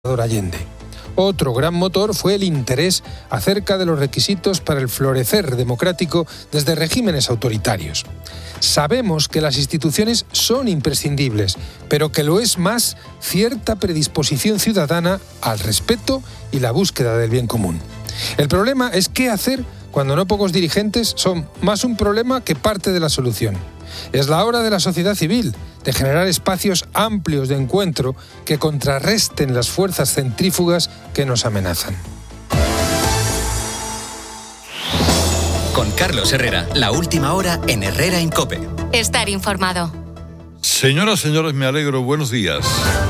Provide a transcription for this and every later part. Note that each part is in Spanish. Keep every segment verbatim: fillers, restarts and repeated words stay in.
Allende. Otro gran motor fue el interés acerca de los requisitos para el florecer democrático desde regímenes autoritarios. Sabemos que las instituciones son imprescindibles, pero que lo es más cierta predisposición ciudadana al respeto y la búsqueda del bien común. El problema es qué hacer cuando no pocos dirigentes son más un problema que parte de la solución. Es la hora de la sociedad civil, de generar espacios amplios de encuentro que contrarresten las fuerzas centrífugas que nos amenazan. Con Carlos Herrera, la última hora en Herrera en COPE. Estar informado. Señoras, señores, me alegro. Buenos días.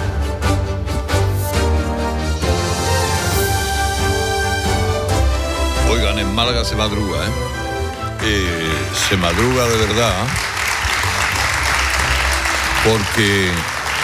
Oigan, en Málaga se madruga, ¿eh? eh se madruga de verdad. Porque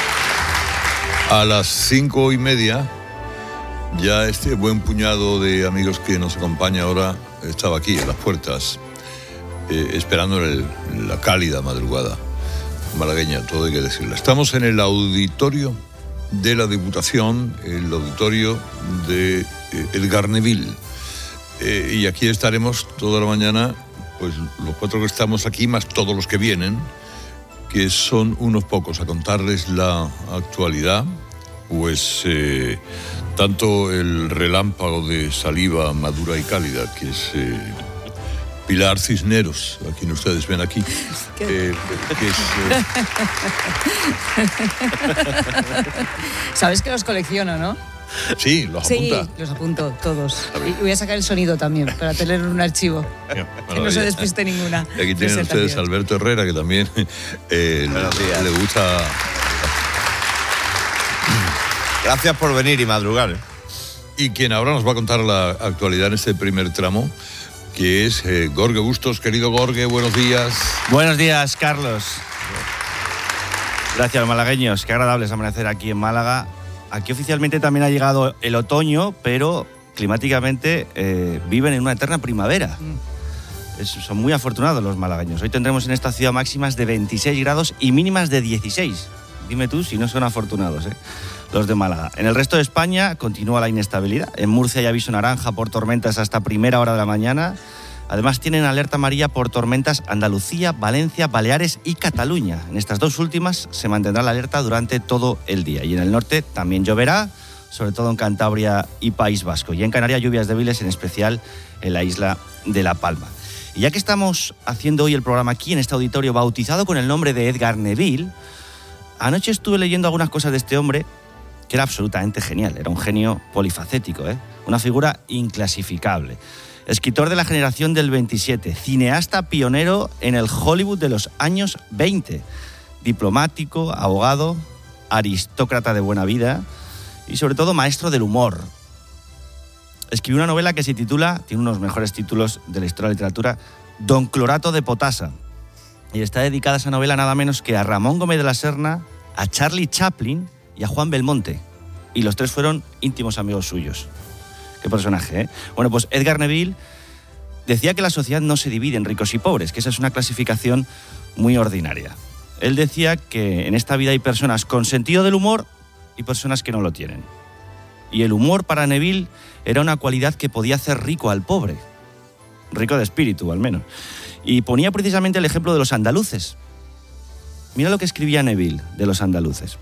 a las cinco y media ya este buen puñado de amigos que nos acompaña ahora estaba aquí en las puertas, eh, esperando el, la cálida madrugada malagueña, todo hay que decirlo. Estamos en el auditorio de la Diputación, el auditorio de eh, El Garneville, eh, y aquí estaremos toda la mañana, pues los cuatro que estamos aquí, más todos los que vienen, que son unos pocos, a contarles la actualidad, pues eh, tanto el relámpago de saliva madura y cálida, que es eh, Pilar Cisneros, a quien ustedes ven aquí, eh, que es... Eh... Sabes que los colecciono, ¿no? Sí, los apunta. Sí, los apunto todos. Y voy a sacar el sonido también, para tener un archivo. Bien, que no se despiste ninguna. Y aquí tienen ustedes a Alberto Herrera, que también eh, le, le gusta... Gracias por venir y madrugar. Y quien ahora nos va a contar la actualidad en este primer tramo, que es eh, Gorge Bustos. Querido Gorge, buenos días. Buenos días, Carlos. Gracias, malagueños. Qué agradable es amanecer aquí en Málaga. Aquí oficialmente también ha llegado el otoño, pero climáticamente eh, viven en una eterna primavera. Mm. Es, son muy afortunados los malagueños. Hoy tendremos en esta ciudad máximas de veintiséis grados y mínimas de dieciséis. Dime tú si no son afortunados, ¿eh? Los de Málaga. En el resto de España continúa la inestabilidad. En Murcia hay aviso naranja por tormentas hasta primera hora de la mañana. Además tienen alerta amarilla por tormentas Andalucía, Valencia, Baleares y Cataluña. En estas dos últimas se mantendrá la alerta durante todo el día. Y en el norte también lloverá, sobre todo en Cantabria y País Vasco. Y en Canarias lluvias débiles, en especial en la isla de La Palma. Y ya que estamos haciendo hoy el programa aquí en este auditorio bautizado con el nombre de Edgar Neville, anoche estuve leyendo algunas cosas de este hombre que era absolutamente genial. Era un genio polifacético, ¿eh? Una figura inclasificable. Escritor de la generación del veintisiete, cineasta pionero en el Hollywood de los años veinte, diplomático, abogado, aristócrata de buena vida y sobre todo maestro del humor. Escribió una novela que se titula, tiene unos mejores títulos de la historia de la literatura, Don Clorato de Potasa. Y está dedicada esa novela nada menos que a Ramón Gómez de la Serna, a Charlie Chaplin y a Juan Belmonte. Y los tres fueron íntimos amigos suyos. Qué personaje, ¿eh? Bueno, pues Edgar Neville decía que la sociedad no se divide en ricos y pobres, que esa es una clasificación muy ordinaria. Él decía que en esta vida hay personas con sentido del humor y personas que no lo tienen. Y el humor para Neville era una cualidad que podía hacer rico al pobre. Rico de espíritu, al menos. Y ponía precisamente el ejemplo de los andaluces. Mira lo que escribía Neville de los andaluces.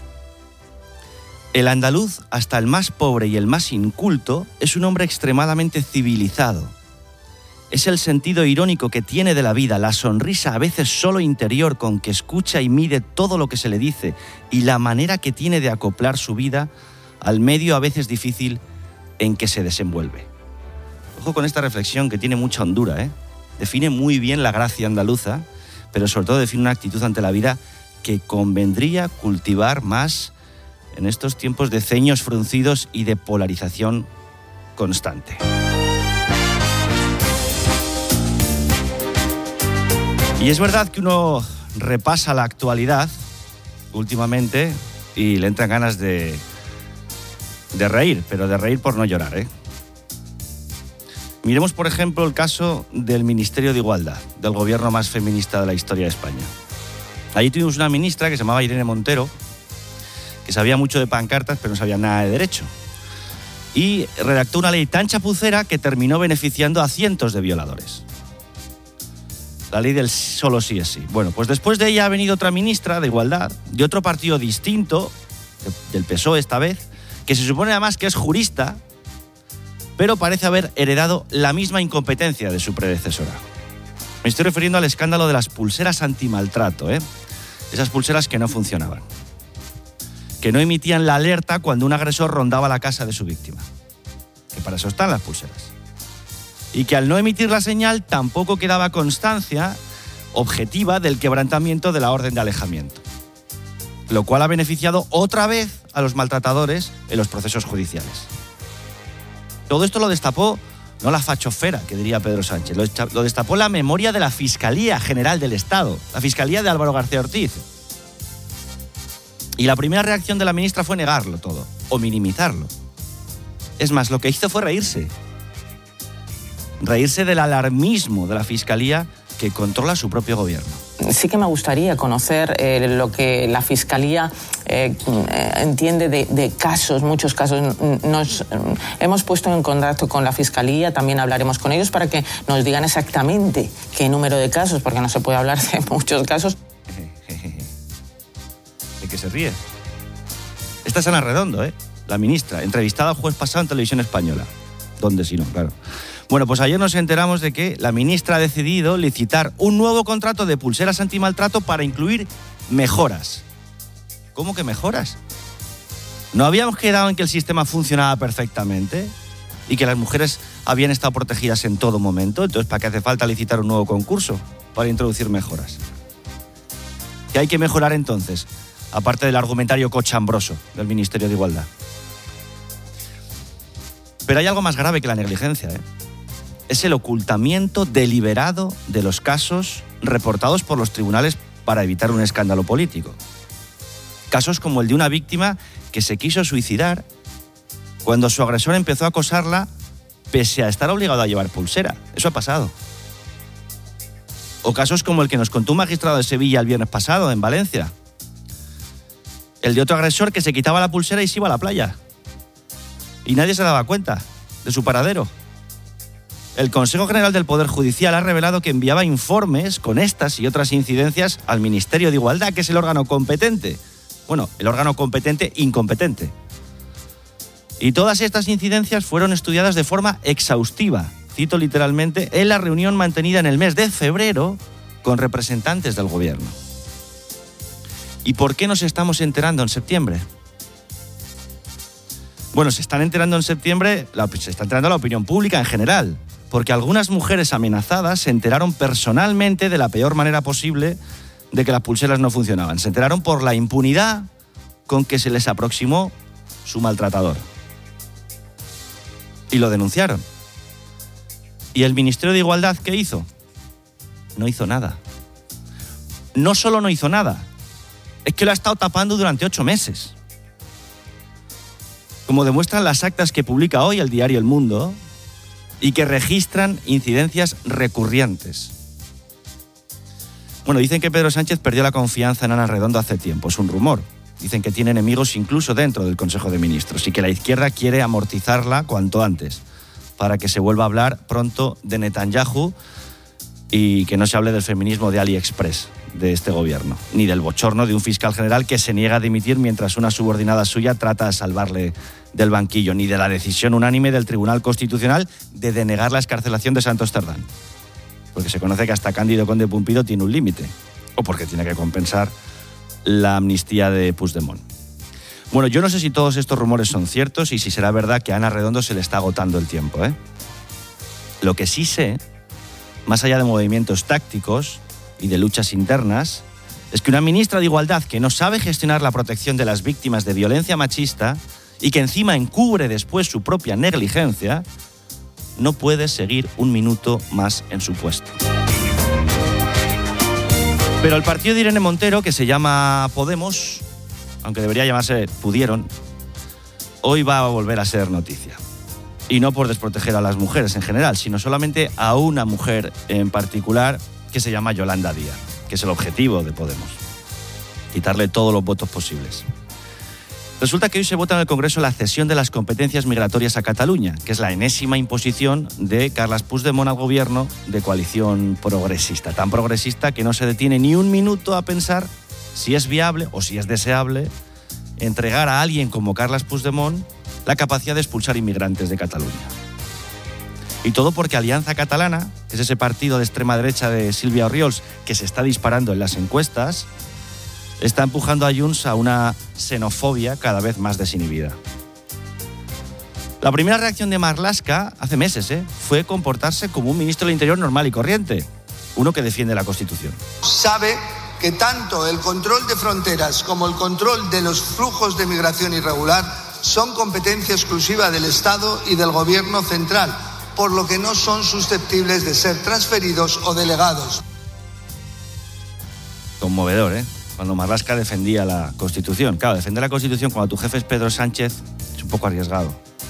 El andaluz, hasta el más pobre y el más inculto, es un hombre extremadamente civilizado. Es el sentido irónico que tiene de la vida, la sonrisa a veces solo interior con que escucha y mide todo lo que se le dice y la manera que tiene de acoplar su vida al medio a veces difícil en que se desenvuelve. Ojo con esta reflexión que tiene mucha hondura, ¿eh? Define muy bien la gracia andaluza, pero sobre todo define una actitud ante la vida que convendría cultivar más en estos tiempos de ceños fruncidos y de polarización constante. Y es verdad que uno repasa la actualidad últimamente y le entran ganas de, de reír, pero de reír por no llorar, ¿eh? Miremos, por ejemplo, el caso del Ministerio de Igualdad, del gobierno más feminista de la historia de España. Allí tuvimos una ministra que se llamaba Irene Montero, que sabía mucho de pancartas pero no sabía nada de derecho. Y redactó una ley tan chapucera que terminó beneficiando a cientos de violadores. La ley del solo sí es sí. Bueno, pues después de ella ha venido otra ministra de Igualdad, de otro partido distinto, del P S O E esta vez, que se supone además que es jurista, pero parece haber heredado la misma incompetencia de su predecesora. Me estoy refiriendo al escándalo de las pulseras antimaltrato, ¿eh? Esas pulseras que no funcionaban, que no emitían la alerta cuando un agresor rondaba la casa de su víctima, que para eso están las pulseras. Y que al no emitir la señal tampoco quedaba constancia objetiva del quebrantamiento de la orden de alejamiento, lo cual ha beneficiado otra vez a los maltratadores en los procesos judiciales. Todo esto lo destapó, no la fachofera, que diría Pedro Sánchez, lo destapó la memoria de la Fiscalía General del Estado, la Fiscalía de Álvaro García Ortiz. Y la primera reacción de la ministra fue negarlo todo, o minimizarlo. Es más, lo que hizo fue reírse. Reírse del alarmismo de la Fiscalía que controla su propio gobierno. Sí que me gustaría conocer eh, lo que la Fiscalía eh, entiende de, de casos, muchos casos. Nos eh, hemos puesto en contacto con la Fiscalía, también hablaremos con ellos para que nos digan exactamente qué número de casos, porque no se puede hablar de muchos casos. ¿De qué se ríe? Esta es Ana Redondo, ¿eh? La ministra, entrevistada el jueves pasado en Televisión Española. ¿Dónde si no? Claro. Bueno, pues ayer nos enteramos de que la ministra ha decidido licitar un nuevo contrato de pulseras antimaltrato para incluir mejoras. ¿Cómo que mejoras? ¿No habíamos quedado en que el sistema funcionaba perfectamente y que las mujeres habían estado protegidas en todo momento? Entonces, ¿para qué hace falta licitar un nuevo concurso para introducir mejoras? ¿Qué hay que mejorar entonces? Aparte del argumentario cochambroso del Ministerio de Igualdad. Pero hay algo más grave que la negligencia, ¿eh? Es el ocultamiento deliberado de los casos reportados por los tribunales para evitar un escándalo político. Casos como el de una víctima que se quiso suicidar cuando su agresor empezó a acosarla pese a estar obligado a llevar pulsera. Eso ha pasado. O casos como el que nos contó un magistrado de Sevilla el viernes pasado, en Valencia. El de otro agresor que se quitaba la pulsera y se iba a la playa. Y nadie se daba cuenta de su paradero. El Consejo General del Poder Judicial ha revelado que enviaba informes con estas y otras incidencias al Ministerio de Igualdad, que es el órgano competente. Bueno, el órgano competente incompetente. Y todas estas incidencias fueron estudiadas de forma exhaustiva, cito literalmente, en la reunión mantenida en el mes de febrero con representantes del gobierno. ¿Y por qué nos estamos enterando en septiembre? Bueno, se están enterando en septiembre, la, se está enterando la opinión pública en general, porque algunas mujeres amenazadas se enteraron personalmente de la peor manera posible de que las pulseras no funcionaban. Se enteraron por la impunidad con que se les aproximó su maltratador. Y lo denunciaron. ¿Y el Ministerio de Igualdad qué hizo? No hizo nada. No solo no hizo nada, es que lo ha estado tapando durante ocho meses. Como demuestran las actas que publica hoy el diario El Mundo y que registran incidencias recurrentes. Bueno, dicen que Pedro Sánchez perdió la confianza en Ana Redondo hace tiempo, es un rumor. Dicen que tiene enemigos incluso dentro del Consejo de Ministros y que la izquierda quiere amortizarla cuanto antes para que se vuelva a hablar pronto de Netanyahu y que no se hable del feminismo de AliExpress de este gobierno, ni del bochorno de un fiscal general que se niega a dimitir mientras una subordinada suya trata de salvarle del banquillo, ni de la decisión unánime del Tribunal Constitucional de denegar la excarcelación de Santos Cerdán, porque se conoce que hasta Cándido Conde Pumpido tiene un límite, o porque tiene que compensar la amnistía de Puigdemont. Bueno, yo no sé si todos estos rumores son ciertos y si será verdad que a Ana Redondo se le está agotando el tiempo, ¿eh? Lo que sí sé, más allá de movimientos tácticos y de luchas internas, es que una ministra de Igualdad que no sabe gestionar la protección de las víctimas de violencia machista y que encima encubre después su propia negligencia, no puede seguir un minuto más en su puesto. Pero el partido de Irene Montero, que se llama Podemos, aunque debería llamarse Pudieron, hoy va a volver a ser noticia. Y no por desproteger a las mujeres en general, sino solamente a una mujer en particular que se llama Yolanda Díaz, que es el objetivo de Podemos, quitarle todos los votos posibles. Resulta que hoy se vota en el Congreso la cesión de las competencias migratorias a Cataluña, que es la enésima imposición de Carles Puigdemont al gobierno de coalición progresista. Tan progresista que no se detiene ni un minuto a pensar si es viable o si es deseable entregar a alguien como Carles Puigdemont la capacidad de expulsar inmigrantes de Cataluña. Y todo porque Alianza Catalana, que es ese partido de extrema derecha de Sílvia Orriols que se está disparando en las encuestas, está empujando a Junts a una xenofobia cada vez más desinhibida. La primera reacción de Marlaska, hace meses, ¿eh? fue comportarse como un ministro del Interior normal y corriente, uno que defiende la Constitución. Sabe que tanto el control de fronteras como el control de los flujos de migración irregular son competencia exclusiva del Estado y del Gobierno central, por lo que no son susceptibles de ser transferidos o delegados. Conmovedor, ¿eh? Cuando Marlaska defendía la Constitución. Claro, defender la Constitución cuando tu jefe es Pedro Sánchez es un poco arriesgado.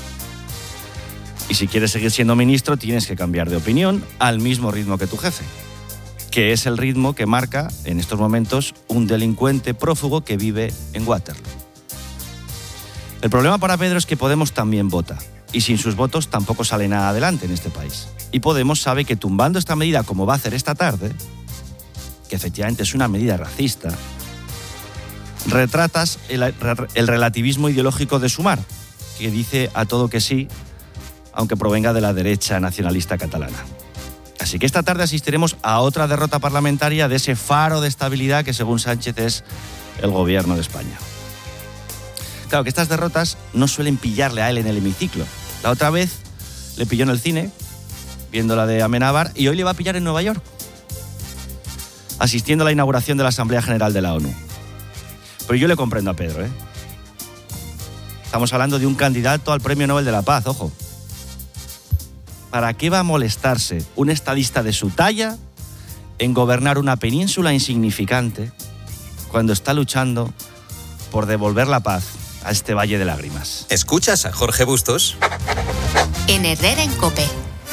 Y si quieres seguir siendo ministro, tienes que cambiar de opinión al mismo ritmo que tu jefe, que es el ritmo que marca, en estos momentos, un delincuente prófugo que vive en Waterloo. El problema para Pedro es que Podemos también vota, y sin sus votos tampoco sale nada adelante en este país. Y Podemos sabe que tumbando esta medida, como va a hacer esta tarde, que efectivamente es una medida racista, retratas el, el relativismo ideológico de Sumar, que dice a todo que sí, aunque provenga de la derecha nacionalista catalana. Así que esta tarde asistiremos a otra derrota parlamentaria de ese faro de estabilidad que, según Sánchez, es el gobierno de España. Claro que estas derrotas no suelen pillarle a él en el hemiciclo. La otra vez le pilló en el cine, viendo la de Amenábar, y hoy le va a pillar en Nueva York, asistiendo a la inauguración de la Asamblea General de la ONU. Pero yo le comprendo a Pedro, ¿eh? Estamos hablando de un candidato al Premio Nobel de la Paz, ojo. ¿Para qué va a molestarse un estadista de su talla en gobernar una península insignificante cuando está luchando por devolver la paz a este valle de lágrimas? ¿Escuchas a Jorge Bustos? En Herrera en COPE.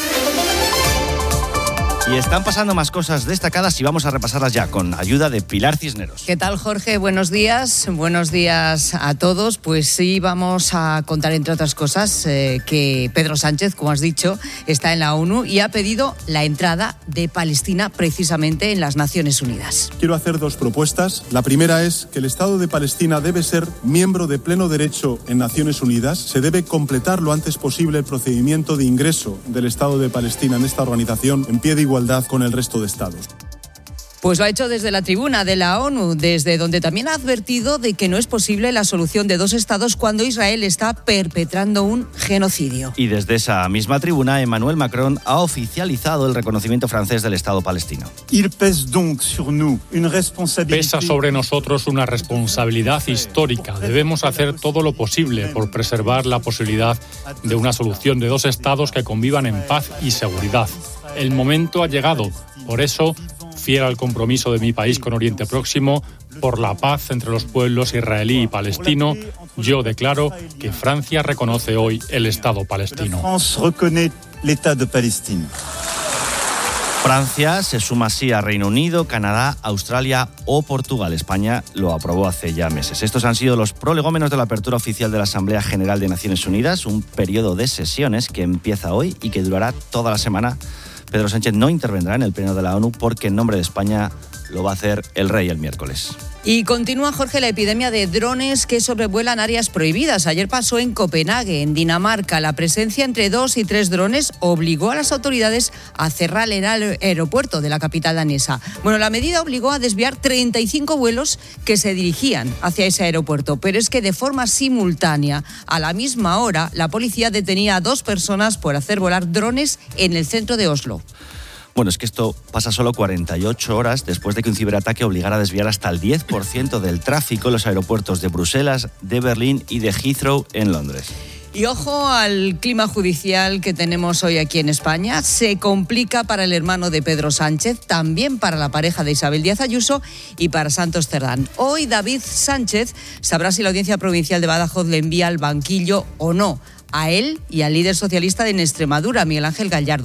Y están pasando más cosas destacadas y vamos a repasarlas ya con ayuda de Pilar Cisneros. ¿Qué tal, Jorge? Buenos días. Buenos días a todos. Pues sí, vamos a contar, entre otras cosas, eh, que Pedro Sánchez, como has dicho, está en la ONU y ha pedido la entrada de Palestina precisamente en las Naciones Unidas. Quiero hacer dos propuestas. La primera es que el Estado de Palestina debe ser miembro de pleno derecho en Naciones Unidas. Se debe completar lo antes posible el procedimiento de ingreso del Estado de Palestina en esta organización en pie de igualdad con el resto de estados. Pues lo ha hecho desde la tribuna de la ONU, desde donde también ha advertido de que no es posible la solución de dos estados cuando Israel está perpetrando un genocidio. Y desde esa misma tribuna, Emmanuel Macron ha oficializado el reconocimiento francés del Estado palestino. Pesa sobre nosotros una responsabilidad histórica. Debemos hacer todo lo posible por preservar la posibilidad de una solución de dos estados que convivan en paz y seguridad. El momento ha llegado. Por eso, fiel al compromiso de mi país con Oriente Próximo, por la paz entre los pueblos israelí y palestino, yo declaro que Francia reconoce hoy el Estado palestino. Francia se suma así a Reino Unido, Canadá, Australia o Portugal. España lo aprobó hace ya meses. Estos han sido los prolegómenos de la apertura oficial de la Asamblea General de Naciones Unidas, un periodo de sesiones que empieza hoy y que durará toda la semana. Pedro Sánchez no intervendrá en el pleno de la ONU porque en nombre de España lo va a hacer el rey el miércoles. Y continúa, Jorge, la epidemia de drones que sobrevuelan áreas prohibidas. Ayer pasó en Copenhague, en Dinamarca. La presencia entre dos y tres drones obligó a las autoridades a cerrar el aeropuerto de la capital danesa. Bueno, la medida obligó a desviar treinta y cinco vuelos que se dirigían hacia ese aeropuerto. Pero es que de forma simultánea, a la misma hora, la policía detenía a dos personas por hacer volar drones en el centro de Oslo. Bueno, es que esto pasa solo cuarenta y ocho horas después de que un ciberataque obligara a desviar hasta el diez por ciento del tráfico en los aeropuertos de Bruselas, de Berlín y de Heathrow en Londres. Y ojo al clima judicial que tenemos hoy aquí en España. Se complica para el hermano de Pedro Sánchez, también para la pareja de Isabel Díaz Ayuso y para Santos Cerdán. Hoy David Sánchez sabrá si la Audiencia Provincial de Badajoz le envía al banquillo o no, a él y al líder socialista en Extremadura, Miguel Ángel Gallardo.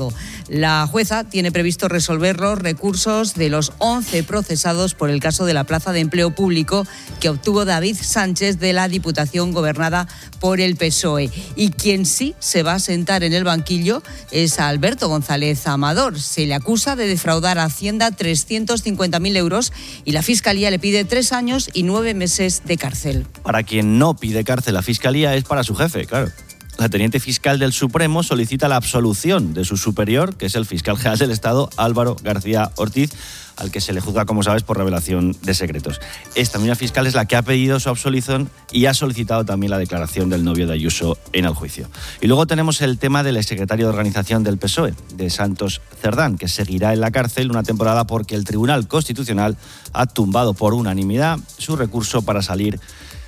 La jueza tiene previsto resolver los recursos de los once procesados por el caso de la plaza de empleo público que obtuvo David Sánchez de la Diputación gobernada por el P S O E. Y quien sí se va a sentar en el banquillo es a Alberto González Amador. Se le acusa de defraudar a Hacienda trescientos cincuenta mil euros y la Fiscalía le pide tres años y nueve meses de cárcel. Para quien no pide cárcel, la Fiscalía es para su jefe, claro. La teniente fiscal del Supremo solicita la absolución de su superior, que es el fiscal general del Estado, Álvaro García Ortiz, al que se le juzga, como sabes, por revelación de secretos. Esta misma fiscal es la que ha pedido su absolución y ha solicitado también la declaración del novio de Ayuso en el juicio. Y luego tenemos el tema del exsecretario de Organización del P S O E, de Santos Cerdán, que seguirá en la cárcel una temporada porque el Tribunal Constitucional ha tumbado por unanimidad su recurso para salir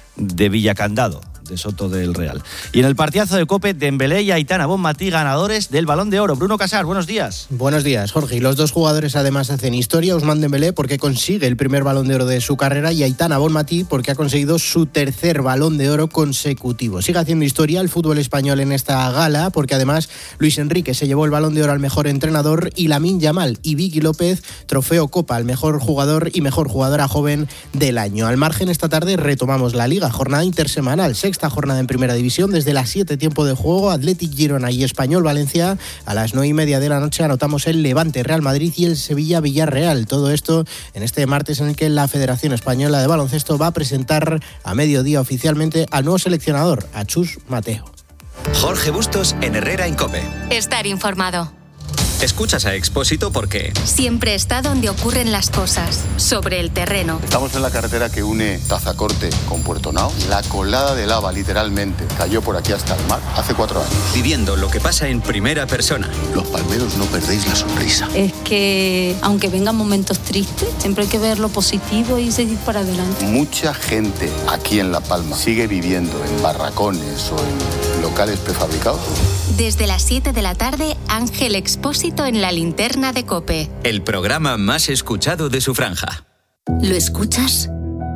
de Villacandado, de Soto del Real. Y en el partidazo de COPE, Dembélé y Aitana Bonmatí, ganadores del Balón de Oro. Bruno Casar, buenos días. Buenos días, Jorge. Y los dos jugadores además hacen historia. Ousmane Dembélé porque consigue el primer Balón de Oro de su carrera y Aitana Bonmatí porque ha conseguido su tercer Balón de Oro consecutivo. Sigue haciendo historia el fútbol español en esta gala porque además Luis Enrique se llevó el Balón de Oro al mejor entrenador y Lamine Yamal y Vicky López trofeo Copa al mejor jugador y mejor jugadora joven del año. Al margen, esta tarde retomamos la Liga, jornada intersemanal, sexta jornada en Primera División, desde las siete tiempo de juego, Athletic Girona y Español Valencia. A las nueve y media de la noche anotamos el Levante Real Madrid y el Sevilla Villarreal. Todo esto en este martes en el que la Federación Española de Baloncesto va a presentar a mediodía oficialmente al nuevo seleccionador, a Chus Mateo. Jorge Bustos en Herrera en COPE. Estar informado. Escuchas a Expósito porque siempre está donde ocurren las cosas, sobre el terreno. Estamos en la carretera que une Tazacorte con Puerto Nao. La colada de lava, literalmente, cayó por aquí hasta el mar hace cuatro años. Viviendo lo que pasa en primera persona. Los palmeros, no perdéis la sonrisa. Es que, aunque vengan momentos tristes, siempre hay que ver lo positivo y seguir para adelante. Mucha gente aquí en La Palma sigue viviendo en barracones o en locales prefabricados. Desde las siete de la tarde, Ángel Expósito en la linterna de COPE. El programa más escuchado de su franja. ¿Lo escuchas?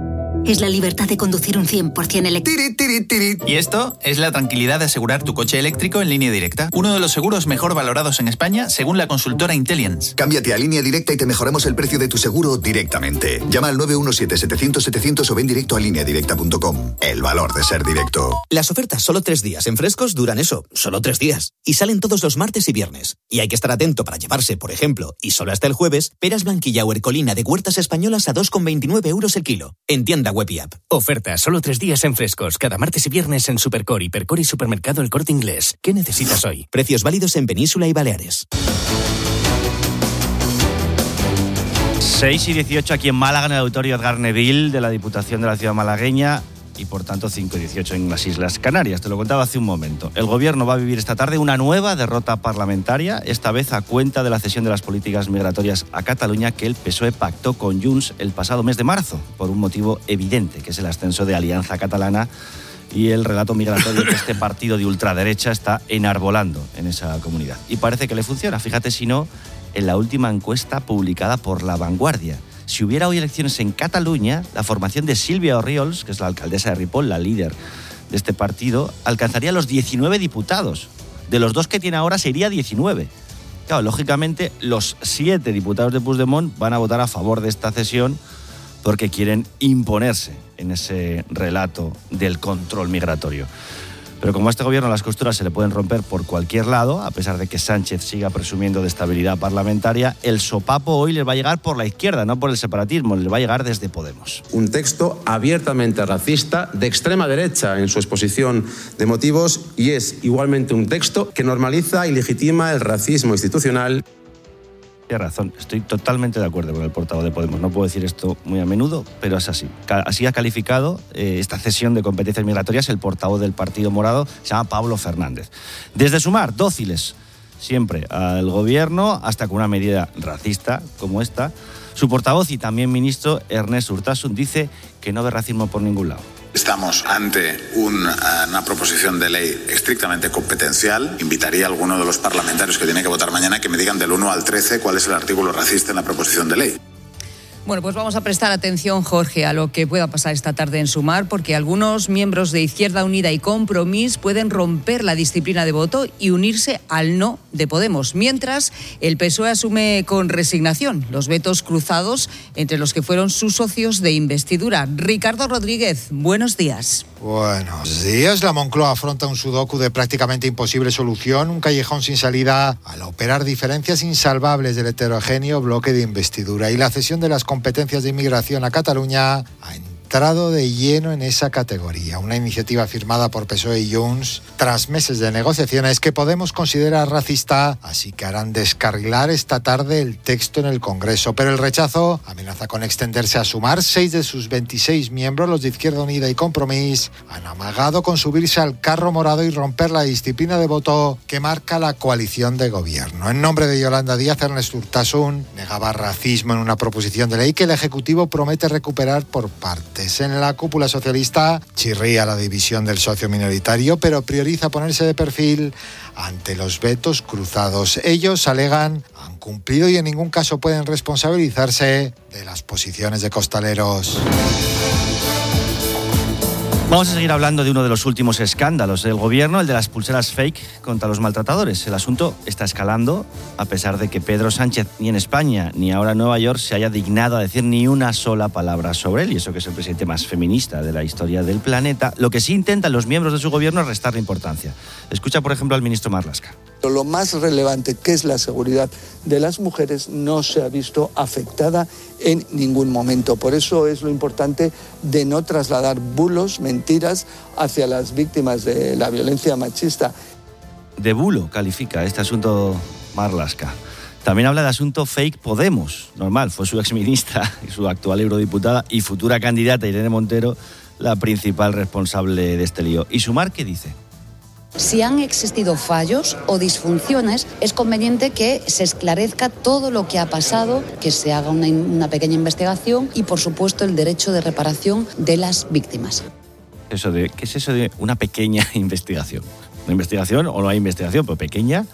Es la libertad de conducir un cien por ciento eléctrico. Y esto es la tranquilidad de asegurar tu coche eléctrico en Línea Directa. Uno de los seguros mejor valorados en España, según la consultora Intelliance. Cámbiate a Línea Directa y te mejoramos el precio de tu seguro directamente. Llama al nueve uno siete, setecientos, setecientos o ven directo a línea directa punto com. El valor de ser directo. Las ofertas solo tres días en Frescos duran eso, solo tres días. Y salen todos los martes y viernes. Y hay que estar atento para llevarse, por ejemplo, y solo hasta el jueves, peras Blanquilla o Ercolina de Huertas Españolas a dos con veintinueve euros el kilo. En tienda web y app. Oferta solo tres días en Frescos, cada martes y viernes en Supercor, Hipercor y Supermercado El Corte Inglés. ¿Qué necesitas hoy? Precios válidos en Península y Baleares. seis y dieciocho aquí en Málaga, en el Auditorio Edgar Neville de la Diputación de la Ciudad malagueña. Y por tanto cinco y dieciocho en las Islas Canarias. Te lo contaba hace un momento. El gobierno va a vivir esta tarde una nueva derrota parlamentaria, esta vez a cuenta de la cesión de las políticas migratorias a Cataluña que el P S O E pactó con Junts el pasado mes de marzo, por un motivo evidente, que es el ascenso de Alianza Catalana y el relato migratorio que este partido de ultraderecha está enarbolando en esa comunidad. Y parece que le funciona. Fíjate si no, en la última encuesta publicada por La Vanguardia. Si hubiera hoy elecciones en Cataluña, la formación de Sílvia Orriols, que es la alcaldesa de Ripoll, la líder de este partido, alcanzaría los diecinueve diputados. De los dos que tiene ahora sería diecinueve. Claro, lógicamente los siete diputados de Puigdemont van a votar a favor de esta cesión porque quieren imponerse en ese relato del control migratorio. Pero como a este gobierno las costuras se le pueden romper por cualquier lado, a pesar de que Sánchez siga presumiendo de estabilidad parlamentaria, el sopapo hoy les va a llegar por la izquierda, no por el separatismo, les va a llegar desde Podemos. Un texto abiertamente racista, de extrema derecha en su exposición de motivos, y es igualmente un texto que normaliza y legitima el racismo institucional. Tiene razón, estoy totalmente de acuerdo con el portavoz de Podemos. No puedo decir esto muy a menudo, pero es así. Así ha calificado eh, esta cesión de competencias migratorias el portavoz del Partido Morado, se llama Pablo Fernández. Desde Sumar, dóciles siempre al gobierno, hasta con una medida racista como esta, su portavoz y también ministro Ernest Urtasun dice que no ve racismo por ningún lado. Estamos ante una, una proposición de ley estrictamente competencial. Invitaría a alguno de los parlamentarios que tiene que votar mañana que me digan del uno al trece cuál es el artículo racista en la proposición de ley. Bueno, pues vamos a prestar atención, Jorge, a lo que pueda pasar esta tarde en Sumar, porque algunos miembros de Izquierda Unida y Compromís pueden romper la disciplina de voto y unirse al no de Podemos, mientras el P S O E asume con resignación los vetos cruzados entre los que fueron sus socios de investidura. Ricardo Rodríguez, buenos días. Buenos días. La Moncloa afronta un sudoku de prácticamente imposible solución, un callejón sin salida al operar diferencias insalvables del heterogéneo bloque de investidura, y la cesión de las competencias de inmigración a Cataluña ha entrado de lleno en esa categoría. Una iniciativa firmada por P S O E y Junts tras meses de negociaciones que Podemos considera racista, así que harán descarrilar esta tarde el texto en el Congreso. Pero el rechazo amenaza con extenderse a Sumar. Seis de sus veintiséis miembros, los de Izquierda Unida y Compromís, han amagado con subirse al carro morado y romper la disciplina de voto que marca la coalición de gobierno. En nombre de Yolanda Díaz, Ernest Urtasun negaba racismo en una proposición de ley que el Ejecutivo promete recuperar por partes. En la cúpula socialista chirría la división del socio minoritario, pero prioriza ponerse de perfil ante los vetos cruzados. Ellos alegan han cumplido y en ningún caso pueden responsabilizarse de las posiciones de costaleros. Vamos a seguir hablando de uno de los últimos escándalos del gobierno, el de las pulseras fake contra los maltratadores. El asunto está escalando, a pesar de que Pedro Sánchez ni en España ni ahora en Nueva York se haya dignado a decir ni una sola palabra sobre él, y eso que es el presidente más feminista de la historia del planeta. Lo que sí intentan los miembros de su gobierno es restarle importancia. Escucha, por ejemplo, al ministro Marlaska. Lo más relevante, que es la seguridad de las mujeres, no se ha visto afectada en ningún momento. Por eso es lo importante de no trasladar bulos, mentiras hacia las víctimas de la violencia machista. De bulo califica este asunto Marlaska. También habla de asunto fake Podemos. Normal, fue su exministra y su actual eurodiputada y futura candidata Irene Montero la principal responsable de este lío. ¿Y Sumar qué dice? Si han existido fallos o disfunciones, es conveniente que se esclarezca todo lo que ha pasado, que se haga una, una pequeña investigación y, por supuesto, el derecho de reparación de las víctimas. Eso de, ¿qué es eso de una pequeña investigación? ¿Una investigación o no hay investigación? Pues pequeña.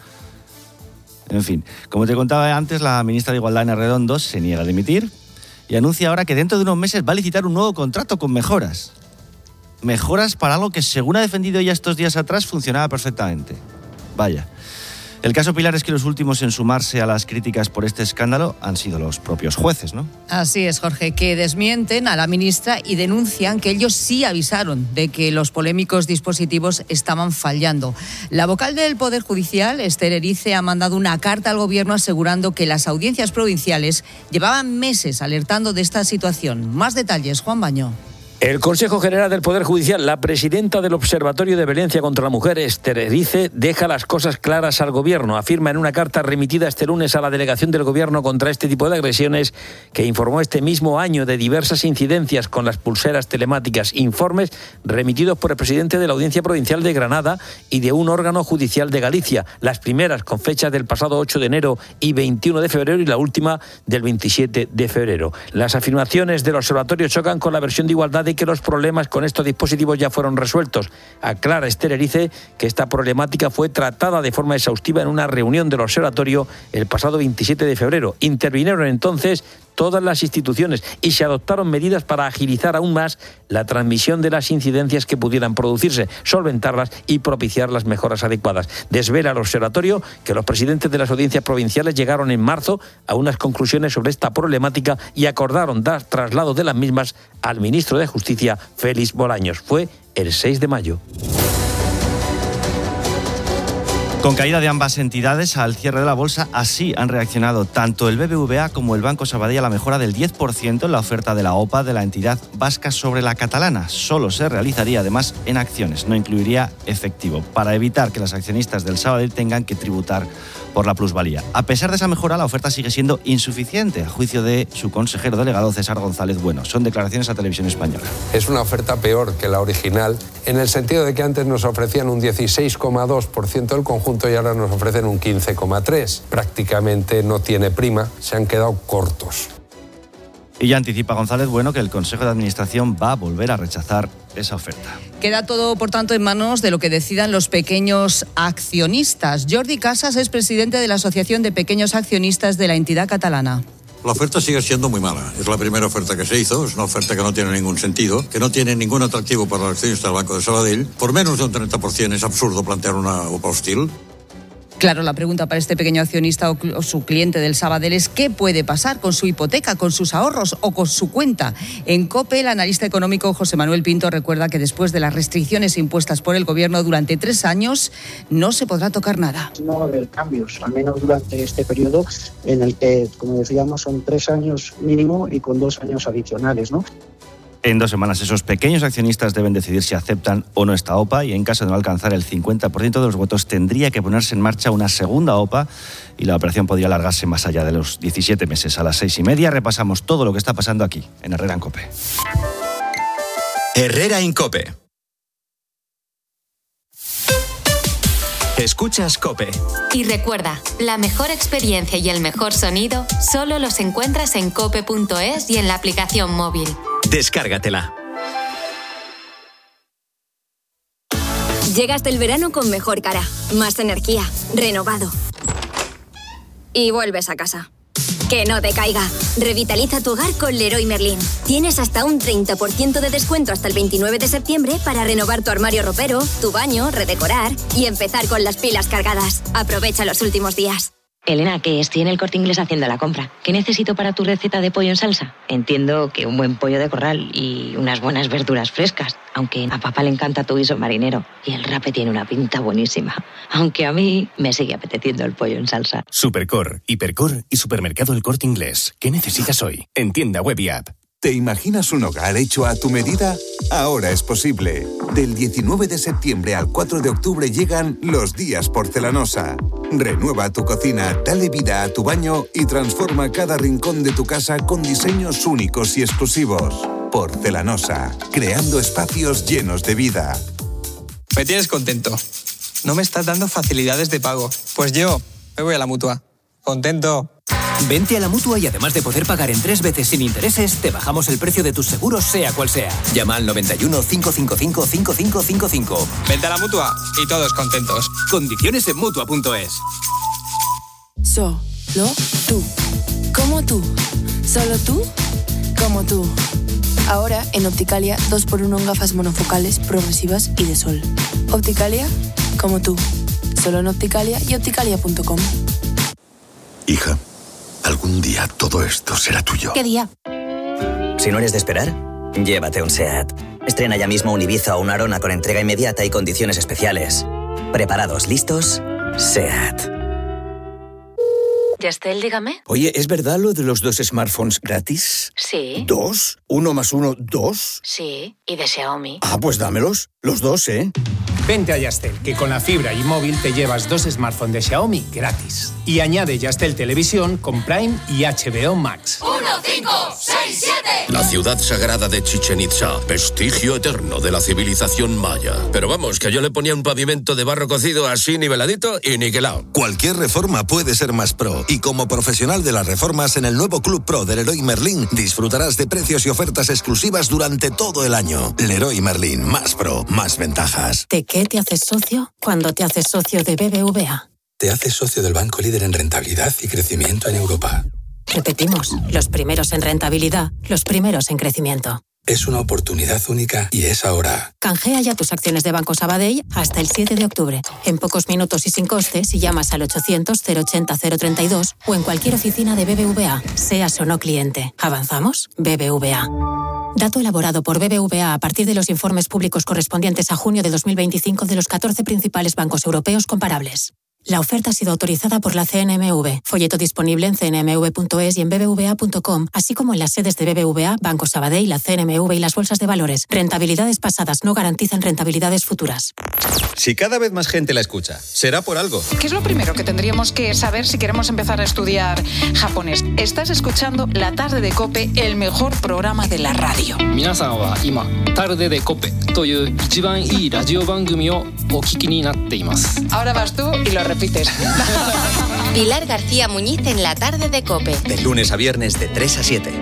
En fin, como te contaba antes, la ministra de Igualdad, Ana Redondo, se niega a dimitir y anuncia ahora que dentro de unos meses va a licitar un nuevo contrato con mejoras. Mejoras para algo que, según ha defendido ya estos días atrás, funcionaba perfectamente. Vaya. El caso Pilar es que los últimos en sumarse a las críticas por este escándalo han sido los propios jueces, ¿no? Así es, Jorge, que desmienten a la ministra y denuncian que ellos sí avisaron de que los polémicos dispositivos estaban fallando. La vocal del Poder Judicial, Esther Erice, ha mandado una carta al Gobierno asegurando que las audiencias provinciales llevaban meses alertando de esta situación. Más detalles, Juan Baño. El Consejo General del Poder Judicial, la presidenta del Observatorio de Violencia contra la Mujer, Esther Erice, deja las cosas claras al Gobierno. Afirma en una carta remitida este lunes a la delegación del Gobierno contra este tipo de agresiones, que informó este mismo año de diversas incidencias con las pulseras telemáticas, informes remitidos por el presidente de la Audiencia Provincial de Granada y de un órgano judicial de Galicia, las primeras con fechas del pasado ocho de enero y veintiuno de febrero y la última del veintisiete de febrero. Las afirmaciones del observatorio chocan con la versión de Igualdad de que los problemas con estos dispositivos ya fueron resueltos. Aclara Esther Erice que esta problemática fue tratada de forma exhaustiva en una reunión del observatorio el pasado veintisiete de febrero. Intervinieron entonces todas las instituciones y se adoptaron medidas para agilizar aún más la transmisión de las incidencias que pudieran producirse, solventarlas y propiciar las mejoras adecuadas. Desvela el observatorio que los presidentes de las audiencias provinciales llegaron en marzo a unas conclusiones sobre esta problemática y acordaron dar traslado de las mismas al ministro de Justicia, Félix Bolaños. Fue el seis de mayo. Con caída de ambas entidades al cierre de la bolsa, así han reaccionado tanto el B B V A como el Banco Sabadell a la mejora del diez por ciento en la oferta de la O P A de la entidad vasca sobre la catalana. Solo se realizaría además en acciones, no incluiría efectivo, para evitar que los accionistas del Sabadell tengan que tributar por la plusvalía. A pesar de esa mejora, la oferta sigue siendo insuficiente, a juicio de su consejero delegado César González Bueno. Son declaraciones a Televisión Española. Es una oferta peor que la original, en el sentido de que antes nos ofrecían un dieciséis coma dos por ciento del conjunto y ahora nos ofrecen un quince coma tres por ciento. Prácticamente no tiene prima, se han quedado cortos. Y ya anticipa González Bueno que el Consejo de Administración va a volver a rechazar esa oferta. Queda todo, por tanto, en manos de lo que decidan los pequeños accionistas. Jordi Casas es presidente de la Asociación de Pequeños Accionistas de la entidad catalana. La oferta sigue siendo muy mala. Es la primera oferta que se hizo, es una oferta que no tiene ningún sentido, que no tiene ningún atractivo para el accionista del Banco de Sabadell. Por menos de un treinta por ciento es absurdo plantear una O P A hostil. Claro, la pregunta para este pequeño accionista o su cliente del Sabadell es ¿qué puede pasar con su hipoteca, con sus ahorros o con su cuenta? En COPE, el analista económico José Manuel Pinto recuerda que después de las restricciones impuestas por el Gobierno durante tres años no se podrá tocar nada. No va a haber cambios, al menos durante este periodo en el que, como decíamos, son tres años mínimo y con dos años adicionales, ¿no? En dos semanas esos pequeños accionistas deben decidir si aceptan o no esta O P A y en caso de no alcanzar el cincuenta por ciento de los votos tendría que ponerse en marcha una segunda O P A y la operación podría alargarse más allá de los diecisiete meses. A las seis y media repasamos todo lo que está pasando aquí, en Herrera en COPE. Herrera en COPE. Escuchas COPE. Y recuerda, la mejor experiencia y el mejor sonido solo los encuentras en cope punto es y en la aplicación móvil. Descárgatela. Llegas del verano con mejor cara, más energía, renovado. Y vuelves a casa. Que no te caiga. Revitaliza tu hogar con Leroy Merlin. Tienes hasta un treinta por ciento de descuento hasta el veintinueve de septiembre para renovar tu armario ropero, tu baño, redecorar y empezar con las pilas cargadas. Aprovecha los últimos días. Elena, que estoy en el Corte Inglés haciendo la compra. ¿Qué necesito para tu receta de pollo en salsa? Entiendo que un buen pollo de corral y unas buenas verduras frescas. Aunque a papá le encanta tu guiso marinero y el rape tiene una pinta buenísima. Aunque a mí me sigue apeteciendo el pollo en salsa. Supercor, Hipercor y Supermercado El Corte Inglés. ¿Qué necesitas hoy? En tienda web y app. ¿Te imaginas un hogar hecho a tu medida? Ahora es posible. Del diecinueve de septiembre al cuatro de octubre llegan los días Porcelanosa. Renueva tu cocina, dale vida a tu baño y transforma cada rincón de tu casa con diseños únicos y exclusivos. Porcelanosa, creando espacios llenos de vida. Me tienes contento. No me estás dando facilidades de pago. Pues yo me voy a la Mutua. Contento. Vente a la Mutua y además de poder pagar en tres veces sin intereses, te bajamos el precio de tus seguros sea cual sea. Llama al noventa y uno, cinco cinco cinco, cinco cinco cinco cinco. Vente a la Mutua y todos contentos. Condiciones en Mutua punto es. Solo tú, como tú, solo tú, como tú. Ahora en Opticalia dos por uno en gafas monofocales, progresivas y de sol. Opticalia, como tú. Solo en Opticalia y opticalia punto com. Hija, algún día todo esto será tuyo. ¿Qué día? Si no eres de esperar, llévate un SEAT. Estrena ya mismo un Ibiza o un Arona con entrega inmediata y condiciones especiales. Preparados, listos, SEAT. Yastel, dígame. Oye, ¿es verdad lo de los dos smartphones gratis? Sí. ¿Dos? ¿Uno más uno, dos? Sí, y de Xiaomi. Ah, pues dámelos, los dos, ¿eh? Vente a Yastel, que con la fibra y móvil te llevas dos smartphones de Xiaomi gratis. Y añade Yastel Televisión con Prime y H B O Max. uno, cinco, seis, siete. La ciudad sagrada de Chichén Itzá, vestigio eterno de la civilización maya. Pero vamos, que yo le ponía un pavimento de barro cocido así niveladito y niquelado. Cualquier reforma puede ser más pro. Y como profesional de las reformas en el nuevo Club Pro de Leroy Merlin, disfrutarás de precios y ofertas exclusivas durante todo el año. Leroy Merlin, más pro, más ventajas. ¿De qué te haces socio cuando te haces socio de B B V A? Te haces socio del banco líder en rentabilidad y crecimiento en Europa. Repetimos, los primeros en rentabilidad, los primeros en crecimiento. Es una oportunidad única y es ahora. Canjea ya tus acciones de Banco Sabadell hasta el siete de octubre. En pocos minutos y sin coste si llamas al ochocientos, cero ochenta, cero treinta y dos o en cualquier oficina de B B V A, seas o no cliente. ¿Avanzamos? B B V A. Dato elaborado por B B V A a partir de los informes públicos correspondientes a junio de dos mil veinticinco de los catorce principales bancos europeos comparables. La oferta ha sido autorizada por la C N M V. Folleto disponible en c n m v punto es y en b b v a punto com, así como en las sedes de B B V A, Banco Sabadell, la C N M V y las bolsas de valores. Rentabilidades pasadas no garantizan rentabilidades futuras. Si cada vez más gente la escucha, será por algo. ¿Qué es lo primero que tendríamos que saber si queremos empezar a estudiar japonés? Estás escuchando La Tarde de COPE, el mejor programa de la radio. Minasan wa ima Tarde de COPE という一番いいラジオ番組をお聞きになっています。 Ahora vas tú y lo repites. Pilar García Muñiz en La Tarde de COPE. De lunes a viernes de tres a siete.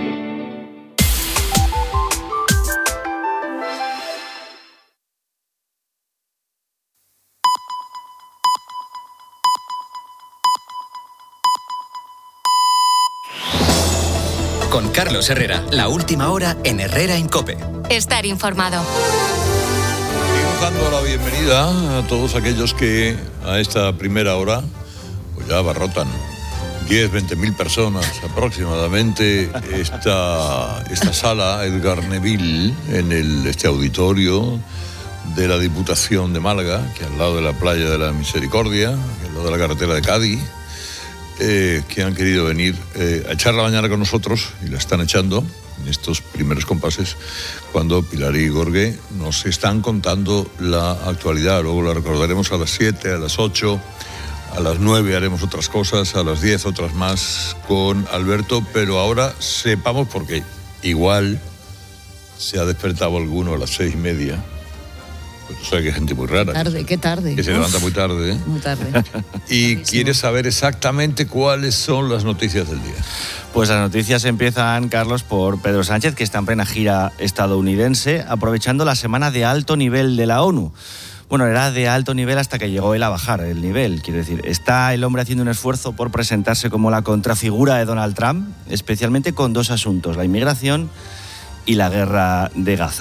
Con Carlos Herrera, la última hora en Herrera en COPE. Estar informado. Seguimos dando la bienvenida a todos aquellos que a esta primera hora pues ya abarrotan diez, veinte mil personas aproximadamente esta, esta sala Edgar Neville en el, este auditorio de la Diputación de Málaga, que al lado de la playa de la Misericordia, que al lado de la carretera de Cádiz, eh, que han querido venir eh, a echar la mañana con nosotros y la están echando en estos primeros compases cuando Pilar y Gorge nos están contando la actualidad. Luego la recordaremos a las siete, a las ocho, a las nueve haremos otras cosas, a las diez otras más con Alberto, pero ahora sepamos porque igual se ha despertado alguno a las seis y media. Pues, o sea, que hay gente muy rara. Tarde, qué tarde. Que se Uf, levanta muy tarde. ¿eh? Muy tarde. Y quiere saber exactamente cuáles son las noticias del día. Pues las noticias empiezan, Carlos, por Pedro Sánchez, que está en plena gira estadounidense, aprovechando la semana de alto nivel de la ONU. Bueno, era de alto nivel hasta que llegó él a bajar el nivel. Quiero decir, está el hombre haciendo un esfuerzo por presentarse como la contrafigura de Donald Trump, especialmente con dos asuntos, la inmigración y la guerra de Gaza.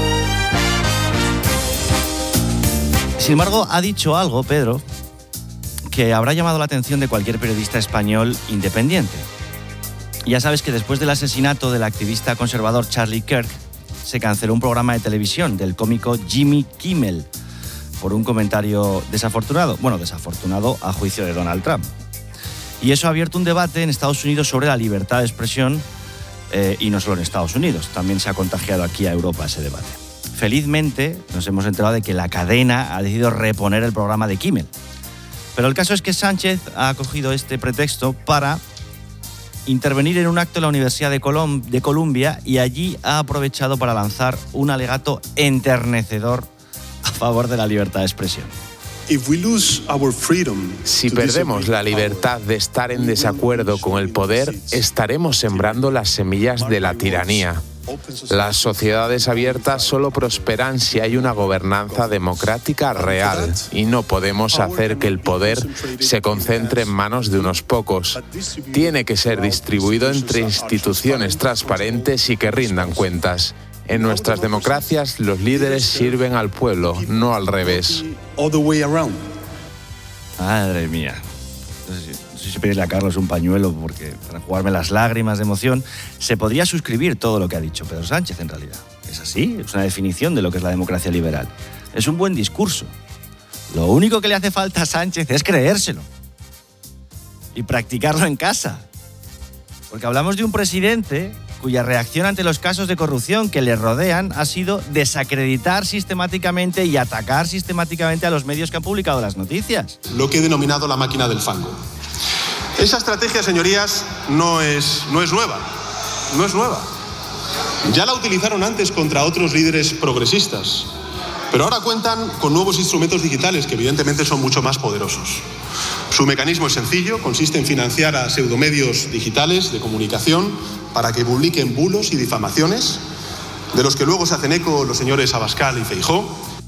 Sin embargo, ha dicho algo, Pedro, que habrá llamado la atención de cualquier periodista español independiente. Ya sabes que después del asesinato del activista conservador Charlie Kirk, se canceló un programa de televisión del cómico Jimmy Kimmel por un comentario desafortunado. Bueno, desafortunado a juicio de Donald Trump. Y eso ha abierto un debate en Estados Unidos sobre la libertad de expresión, eh, y no solo en Estados Unidos, también se ha contagiado aquí a Europa ese debate. Felizmente nos hemos enterado de que la cadena ha decidido reponer el programa de Kimmel. Pero el caso es que Sánchez ha cogido este pretexto para intervenir en un acto en la Universidad de, Colom- de Columbia y allí ha aprovechado para lanzar un alegato enternecedor a favor de la libertad de expresión. Si perdemos la libertad de estar en desacuerdo con el poder, estaremos sembrando las semillas de la tiranía. Las sociedades abiertas solo prosperan si hay una gobernanza democrática real y no podemos hacer que el poder se concentre en manos de unos pocos. Tiene que ser distribuido entre instituciones transparentes y que rindan cuentas. En nuestras democracias, los líderes sirven al pueblo, no al revés. Madre mía. No sé si pedirle a Carlos un pañuelo porque para jugarme las lágrimas de emoción. Se podría suscribir todo lo que ha dicho Pedro Sánchez, en realidad. Es así, es una definición de lo que es la democracia liberal. Es un buen discurso. Lo único que le hace falta a Sánchez es creérselo y practicarlo en casa. Porque hablamos de un presidente cuya reacción ante los casos de corrupción que le rodean ha sido desacreditar sistemáticamente y atacar sistemáticamente a los medios que han publicado las noticias. Lo que he denominado la máquina del fango. Esa estrategia, señorías, no es, no es nueva, no es nueva. Ya la utilizaron antes contra otros líderes progresistas, pero ahora cuentan con nuevos instrumentos digitales que evidentemente son mucho más poderosos. Su mecanismo es sencillo, consiste en financiar a pseudomedios digitales de comunicación para que publiquen bulos y difamaciones, de los que luego se hacen eco los señores Abascal y Feijóo.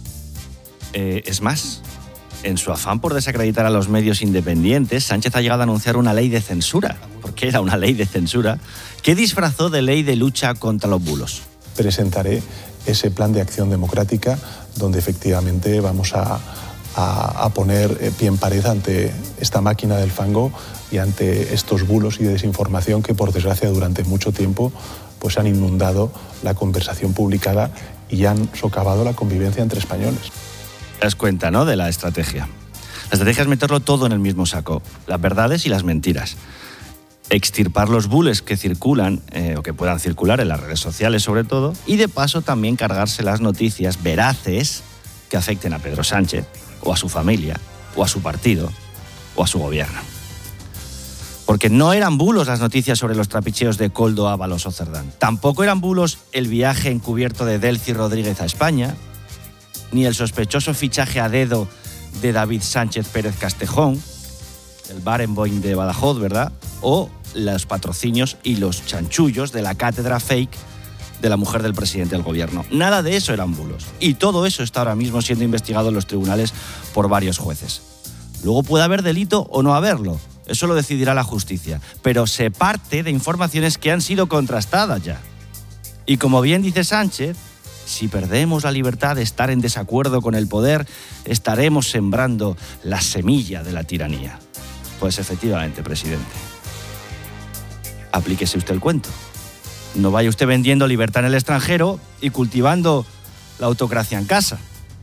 Eh, es más, en su afán por desacreditar a los medios independientes, Sánchez ha llegado a anunciar una ley de censura, porque era una ley de censura, que disfrazó de ley de lucha contra los bulos. Presentaré ese plan de acción democrática donde efectivamente vamos a, a, a poner pie en pared ante esta máquina del fango y ante estos bulos y desinformación que, por desgracia, durante mucho tiempo pues han inundado la conversación publicada y han socavado la convivencia entre españoles. Te das cuenta, ¿no?, de la estrategia. La estrategia es meterlo todo en el mismo saco, las verdades y las mentiras. Extirpar los bulos que circulan, eh, o que puedan circular en las redes sociales sobre todo, y de paso también cargarse las noticias veraces que afecten a Pedro Sánchez, o a su familia, o a su partido, o a su gobierno. Porque no eran bulos las noticias sobre los trapicheos de Koldo, Ábalos o Cerdán. Tampoco eran bulos el viaje encubierto de Delcy Rodríguez a España, ni el sospechoso fichaje a dedo de David Sánchez Pérez Castejón, el Barenboim de Badajoz, ¿verdad? O los patrocinios y los chanchullos de la cátedra fake de la mujer del presidente del gobierno. Nada de eso eran bulos. Y todo eso está ahora mismo siendo investigado en los tribunales por varios jueces. Luego puede haber delito o no haberlo, Eso lo decidirá la justicia. Pero se parte de informaciones que han sido contrastadas ya. Y como bien dice Sánchez, si perdemos la libertad de estar en desacuerdo con el poder, estaremos sembrando la semilla de la tiranía. Pues efectivamente, presidente. Aplíquese usted el cuento. No vaya usted vendiendo libertad en el extranjero y cultivando la autocracia en casa.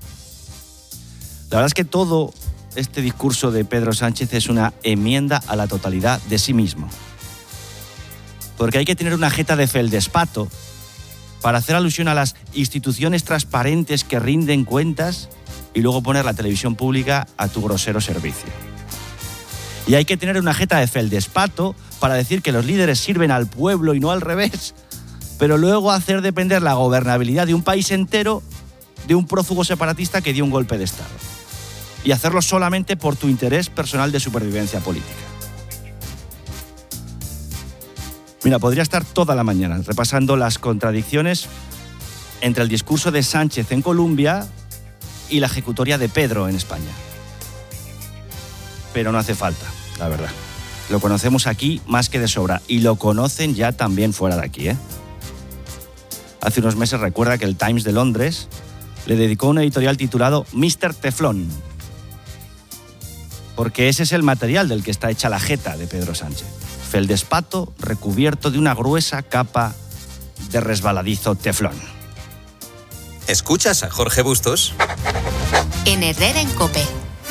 La verdad es que todo este discurso de Pedro Sánchez es una enmienda a la totalidad de sí mismo. Porque hay que tener una jeta de feldespato para hacer alusión a las instituciones transparentes que rinden cuentas y luego poner la televisión pública a tu grosero servicio. Y hay que tener una jeta de feldespato para decir que los líderes sirven al pueblo y no al revés, pero luego hacer depender la gobernabilidad de un país entero de un prófugo separatista que dio un golpe de Estado. Y hacerlo solamente por tu interés personal de supervivencia política. Mira, podría estar toda la mañana repasando las contradicciones entre el discurso de Sánchez en Colombia y la ejecutoria de Pedro en España. Pero no hace falta, la verdad. Lo conocemos aquí más que de sobra y lo conocen ya también fuera de aquí, ¿eh? Hace unos meses recuerda que el Times de Londres le dedicó un editorial titulado míster Teflón, porque ese es el material del que está hecha la jeta de Pedro Sánchez. Feldespato recubierto de una gruesa capa de resbaladizo teflón. ¿Escuchas a Jorge Bustos? En Herrera en COPE.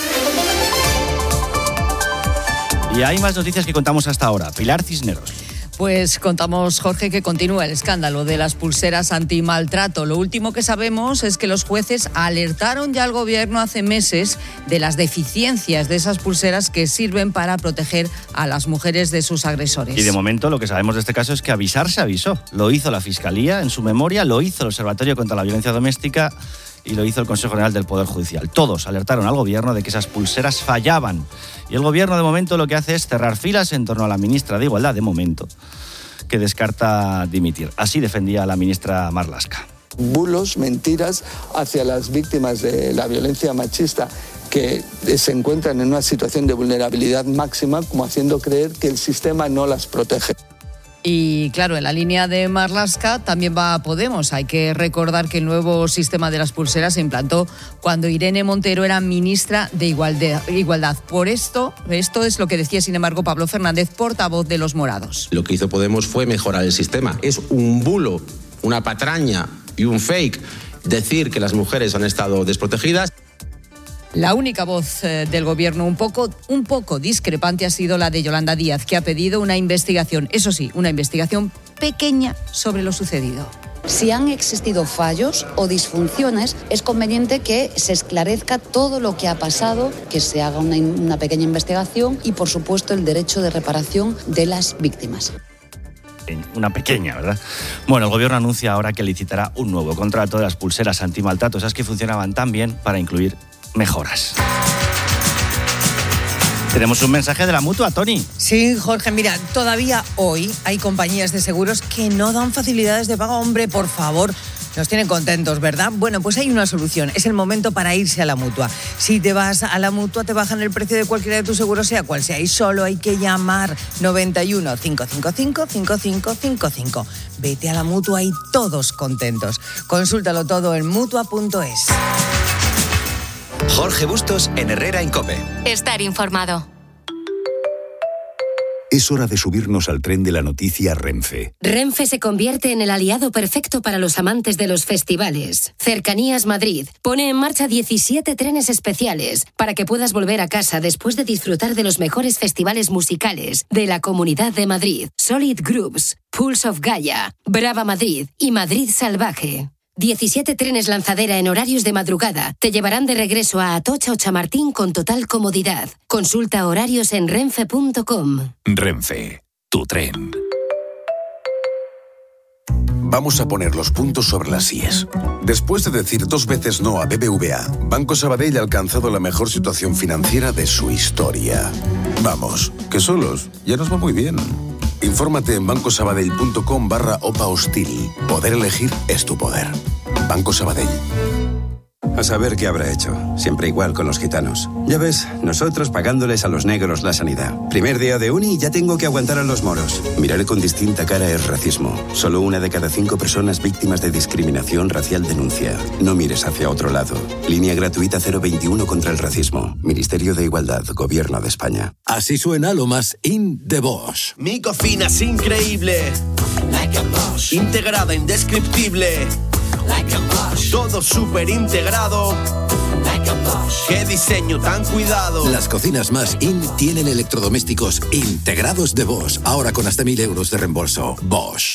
Y hay más noticias que contamos hasta ahora. Pilar Cisneros. Pues contamos, Jorge, que continúa el escándalo de las pulseras antimaltrato. Lo último que sabemos es que los jueces alertaron ya al gobierno hace meses de las deficiencias de esas pulseras que sirven para proteger a las mujeres de sus agresores. Y de momento lo que sabemos de este caso es que avisar se avisó. Lo hizo la Fiscalía en su memoria, lo hizo el Observatorio contra la Violencia Doméstica y lo hizo el Consejo General del Poder Judicial. Todos alertaron al gobierno de que esas pulseras fallaban. Y el gobierno de momento lo que hace es cerrar filas en torno a la ministra de Igualdad, de momento, que descarta dimitir. Así defendía la ministra Marlaska. Bulos, mentiras hacia las víctimas de la violencia machista que se encuentran en una situación de vulnerabilidad máxima, como haciendo creer que el sistema no las protege. Y claro, en la línea de Marlaska también va Podemos. Hay que recordar que el nuevo sistema de las pulseras se implantó cuando Irene Montero era ministra de Igualdad. Por esto, esto es lo que decía, sin embargo, Pablo Fernández, portavoz de Los Morados. Lo que hizo Podemos fue mejorar el sistema. Es un bulo, una patraña y un fake decir que las mujeres han estado desprotegidas. La única voz eh, del gobierno un poco, un poco discrepante ha sido la de Yolanda Díaz, que ha pedido una investigación, eso sí, una investigación pequeña sobre lo sucedido. Si han existido fallos o disfunciones, es conveniente que se esclarezca todo lo que ha pasado, que se haga una, una pequeña investigación y, por supuesto, el derecho de reparación de las víctimas. Una pequeña, ¿verdad? Bueno, el gobierno anuncia ahora que licitará un nuevo contrato de las pulseras antimaltrato, esas que funcionaban tan bien, para incluir mejoras. Tenemos un mensaje de la Mutua, Toni. Sí, Jorge, mira, todavía hoy hay compañías de seguros que no dan facilidades de pago. Hombre, por favor, nos tienen contentos, ¿verdad? Bueno, pues hay una solución. Es el momento para irse a la Mutua. Si te vas a la Mutua, te bajan el precio de cualquiera de tus seguros, sea cual sea, y solo hay que llamar noventa y uno, cinco cinco cinco, cinco cinco cinco cinco. Vete a la Mutua y todos contentos. Consúltalo todo en mutua punto es. Jorge Bustos en Herrera en COPE. Estar informado. Es hora de subirnos al tren de la noticia Renfe. Renfe se convierte en el aliado perfecto para los amantes de los festivales. Cercanías Madrid pone en marcha diecisiete trenes especiales para que puedas volver a casa después de disfrutar de los mejores festivales musicales de la Comunidad de Madrid. Solid Groups, Pulse of Gaia, Brava Madrid y Madrid Salvaje. diecisiete trenes lanzadera en horarios de madrugada te llevarán de regreso a Atocha o Chamartín con total comodidad. Consulta horarios en renfe punto com. Renfe, tu tren. Vamos a poner los puntos sobre las íes. Después de decir dos veces no a B B V A, Banco Sabadell ha alcanzado la mejor situación financiera de su historia. Vamos, que solos ya nos va muy bien. Infórmate en bancosabadell.com barra OPA hostil. Poder elegir es tu poder. Banco Sabadell. A saber qué habrá hecho. Siempre igual con los gitanos. Ya ves, nosotros pagándoles a los negros la sanidad. Primer día de uni y ya tengo que aguantar a los moros. Mirar con distinta cara es racismo. Solo una de cada cinco personas víctimas de discriminación racial denuncia. No mires hacia otro lado. Línea gratuita cero veintiuno contra el racismo. Ministerio de Igualdad, Gobierno de España. Así suena lo más in de Bosch. Mi cocina es increíble. Like a Bosch. Integrada, indescriptible. Like a Bosch. Todo súper integrado. Like a Bosch. Qué diseño tan cuidado. Las cocinas más in tienen electrodomésticos integrados de Bosch. Ahora con hasta mil euros de reembolso. Bosch.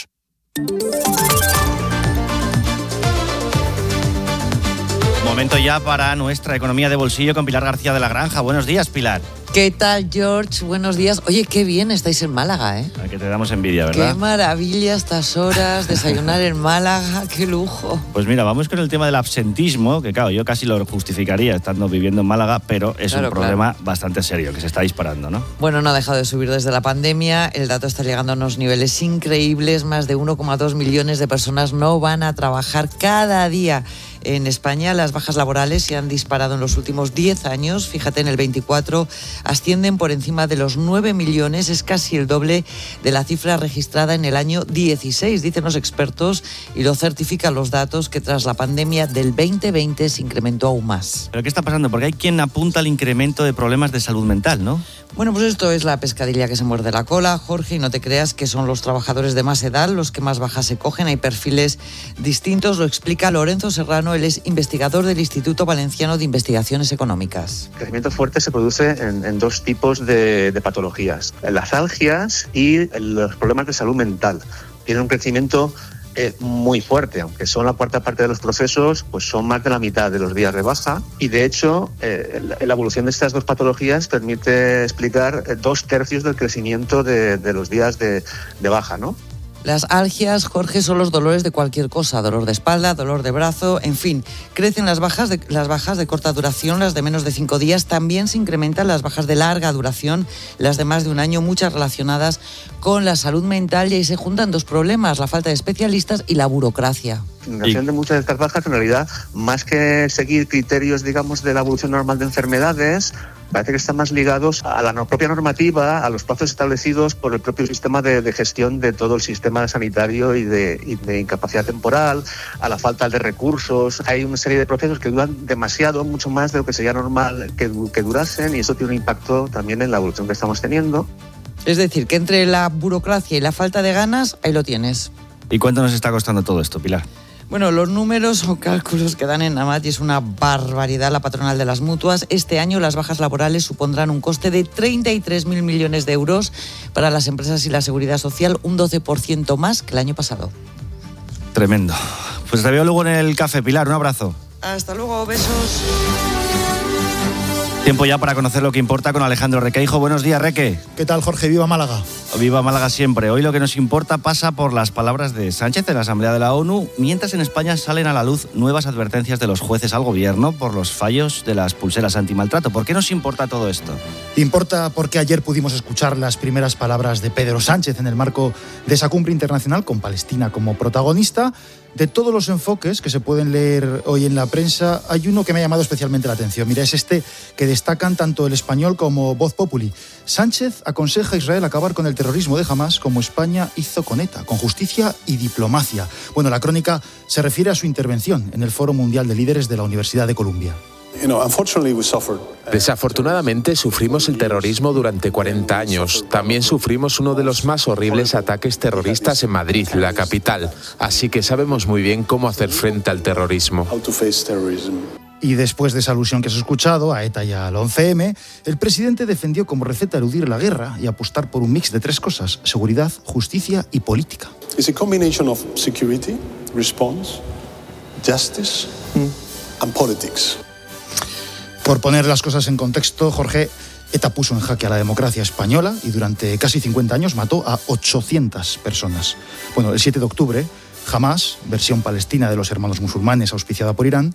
Momento ya para nuestra economía de bolsillo con Pilar García de la Granja. Buenos días, Pilar. ¿Qué tal, George? Buenos días. Oye, qué bien estáis en Málaga, ¿eh? A que te damos envidia, ¿verdad? Qué maravilla estas horas, desayunar en Málaga, qué lujo. Pues mira, vamos con el tema del absentismo, que claro, yo casi lo justificaría estando viviendo en Málaga, pero es claro, un problema claro. bastante serio, que se está disparando, ¿no? Bueno, no ha dejado de subir desde la pandemia, el dato está llegando a unos niveles increíbles, más de uno coma dos millones de personas no van a trabajar cada día. En España las bajas laborales se han disparado en los últimos diez años, fíjate, en el veinticuatro ascienden por encima de los nueve millones, es casi el doble de la cifra registrada en el año dieciséis, dicen los expertos, y lo certifican los datos que tras la pandemia del veinte veinte se incrementó aún más. ¿Pero qué está pasando? Porque hay quien apunta al incremento de problemas de salud mental, ¿no? Bueno, pues esto es la pescadilla que se muerde la cola, Jorge, y no te creas que son los trabajadores de más edad los que más bajas se cogen, hay perfiles distintos, lo explica Lorenzo Serrano, él es investigador del Instituto Valenciano de Investigaciones Económicas. El crecimiento fuerte se produce en, en dos tipos de, de patologías, las algias y los problemas de salud mental. Tienen un crecimiento eh, muy fuerte, aunque son la cuarta parte de los procesos, pues son más de la mitad de los días de baja, y de hecho eh, la, la evolución de estas dos patologías permite explicar eh, dos tercios del crecimiento de, de los días de, de baja, ¿no? Las algias, Jorge, son los dolores de cualquier cosa, dolor de espalda, dolor de brazo, en fin. Crecen las bajas de, las bajas de corta duración, las de menos de cinco días. También se incrementan las bajas de larga duración, las de más de un año, muchas relacionadas con la salud mental. Y ahí se juntan dos problemas, la falta de especialistas y la burocracia. La generación de muchas de estas bajas, en realidad, más que seguir criterios, digamos, de la evolución normal de enfermedades, parece que están más ligados a la propia normativa, a los plazos establecidos por el propio sistema de, de gestión de todo el sistema sanitario y de, y de incapacidad temporal, a la falta de recursos. Hay una serie de procesos que duran demasiado, mucho más de lo que sería normal que, que durasen, y eso tiene un impacto también en la evolución que estamos teniendo. Es decir, que entre la burocracia y la falta de ganas, ahí lo tienes. ¿Y cuánto nos está costando todo esto, Pilar? Bueno, los números o cálculos que dan en Amat y es una barbaridad la patronal de las mutuas. Este año las bajas laborales supondrán un coste de treinta y tres mil millones de euros para las empresas y la seguridad social, un doce por ciento más que el año pasado. Tremendo. Pues te veo luego en el café, Pilar. Un abrazo. Hasta luego, besos. Tiempo ya para conocer lo que importa con Alejandro Requeijo. Buenos días, Reque. ¿Qué tal, Jorge? ¡Viva Málaga! Viva Málaga siempre. Hoy lo que nos importa pasa por las palabras de Sánchez en la Asamblea de la ONU, mientras en España salen a la luz nuevas advertencias de los jueces al gobierno por los fallos de las pulseras antimaltrato. ¿Por qué nos importa todo esto? Importa porque ayer pudimos escuchar las primeras palabras de Pedro Sánchez en el marco de esa cumbre internacional con Palestina como protagonista. De todos los enfoques que se pueden leer hoy en la prensa, hay uno que me ha llamado especialmente la atención. Mira, es este que destacan tanto El Español como Voz Populi. Sánchez aconseja a Israel acabar con el terrorismo de Hamás como España hizo con ETA, con justicia y diplomacia. Bueno, la crónica se refiere a su intervención en el Foro Mundial de Líderes de la Universidad de Columbia. Desafortunadamente sufrimos el terrorismo durante cuarenta años. También sufrimos uno de los más horribles ataques terroristas en Madrid, la capital. Así que sabemos muy bien cómo hacer frente al terrorismo. Y después de esa alusión que has escuchado a ETA y al once eme, el presidente defendió como receta eludir la guerra y apostar por un mix de tres cosas: seguridad, justicia y política. Es una combinación de security, response, justice and politics. Por poner las cosas en contexto, Jorge, ETA puso en jaque a la democracia española y durante casi cincuenta años mató a ochocientas personas. Bueno, el siete de octubre, Hamás, versión palestina de los hermanos musulmanes auspiciada por Irán,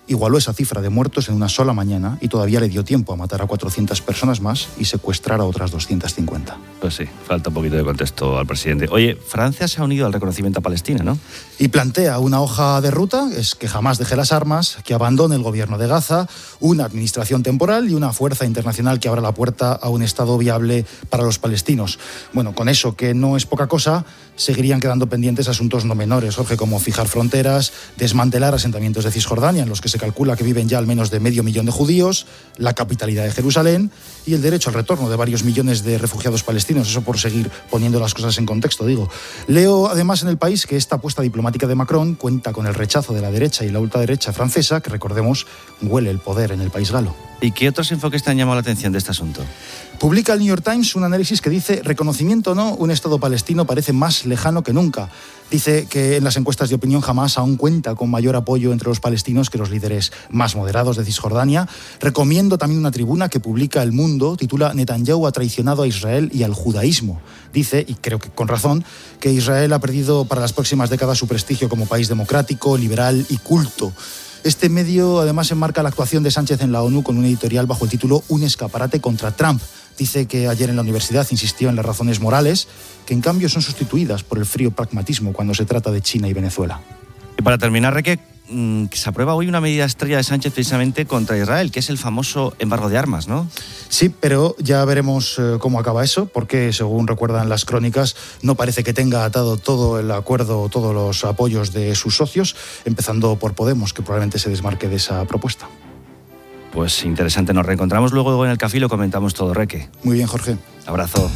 igualó esa cifra de muertos en una sola mañana y todavía le dio tiempo a matar a cuatrocientas personas más y secuestrar a otras doscientas cincuenta. Pues sí, falta un poquito de contexto al presidente. Oye, Francia se ha unido al reconocimiento a Palestina, ¿no? Y plantea una hoja de ruta, es que jamás deje las armas, que abandone el gobierno de Gaza, una administración temporal y una fuerza internacional que abra la puerta a un Estado viable para los palestinos. Bueno, con eso, que no es poca cosa, seguirían quedando pendientes asuntos no menores, Jorge, como fijar fronteras, desmantelar asentamientos de Cisjordania, en los que se calcula que viven ya al menos de medio millón de judíos, la capitalidad de Jerusalén y el derecho al retorno de varios millones de refugiados palestinos, eso por seguir poniendo las cosas en contexto, digo. Leo además en El País que esta apuesta diplomática de Macron cuenta con el rechazo de la derecha y la ultraderecha francesa, que recordemos, huele el poder en el país galo. ¿Y qué otros enfoques te han llamado la atención de este asunto? Publica el New York Times un análisis que dice, reconocimiento o no, un Estado palestino parece más lejano que nunca. Dice que en las encuestas de opinión Hamás aún cuenta con mayor apoyo entre los palestinos que los líderes más moderados de Cisjordania. Recomiendo también una tribuna que publica El Mundo, titula Netanyahu ha traicionado a Israel y al judaísmo. Dice, y creo que con razón, que Israel ha perdido para las próximas décadas su prestigio como país democrático, liberal y culto. Este medio además enmarca la actuación de Sánchez en la ONU con un editorial bajo el título Un escaparate contra Trump. Dice que ayer en la universidad insistió en las razones morales, que en cambio son sustituidas por el frío pragmatismo cuando se trata de China y Venezuela. Y para terminar, Reque, que se aprueba hoy una medida estrella de Sánchez precisamente contra Israel, que es el famoso embargo de armas, ¿no? Sí, pero ya veremos eh, cómo acaba eso, porque según recuerdan las crónicas, no parece que tenga atado todo el acuerdo, todos los apoyos de sus socios, empezando por Podemos, que probablemente se desmarque de esa propuesta. Pues interesante, nos reencontramos luego en el café y lo comentamos todo, Reque. Muy bien, Jorge. Abrazo.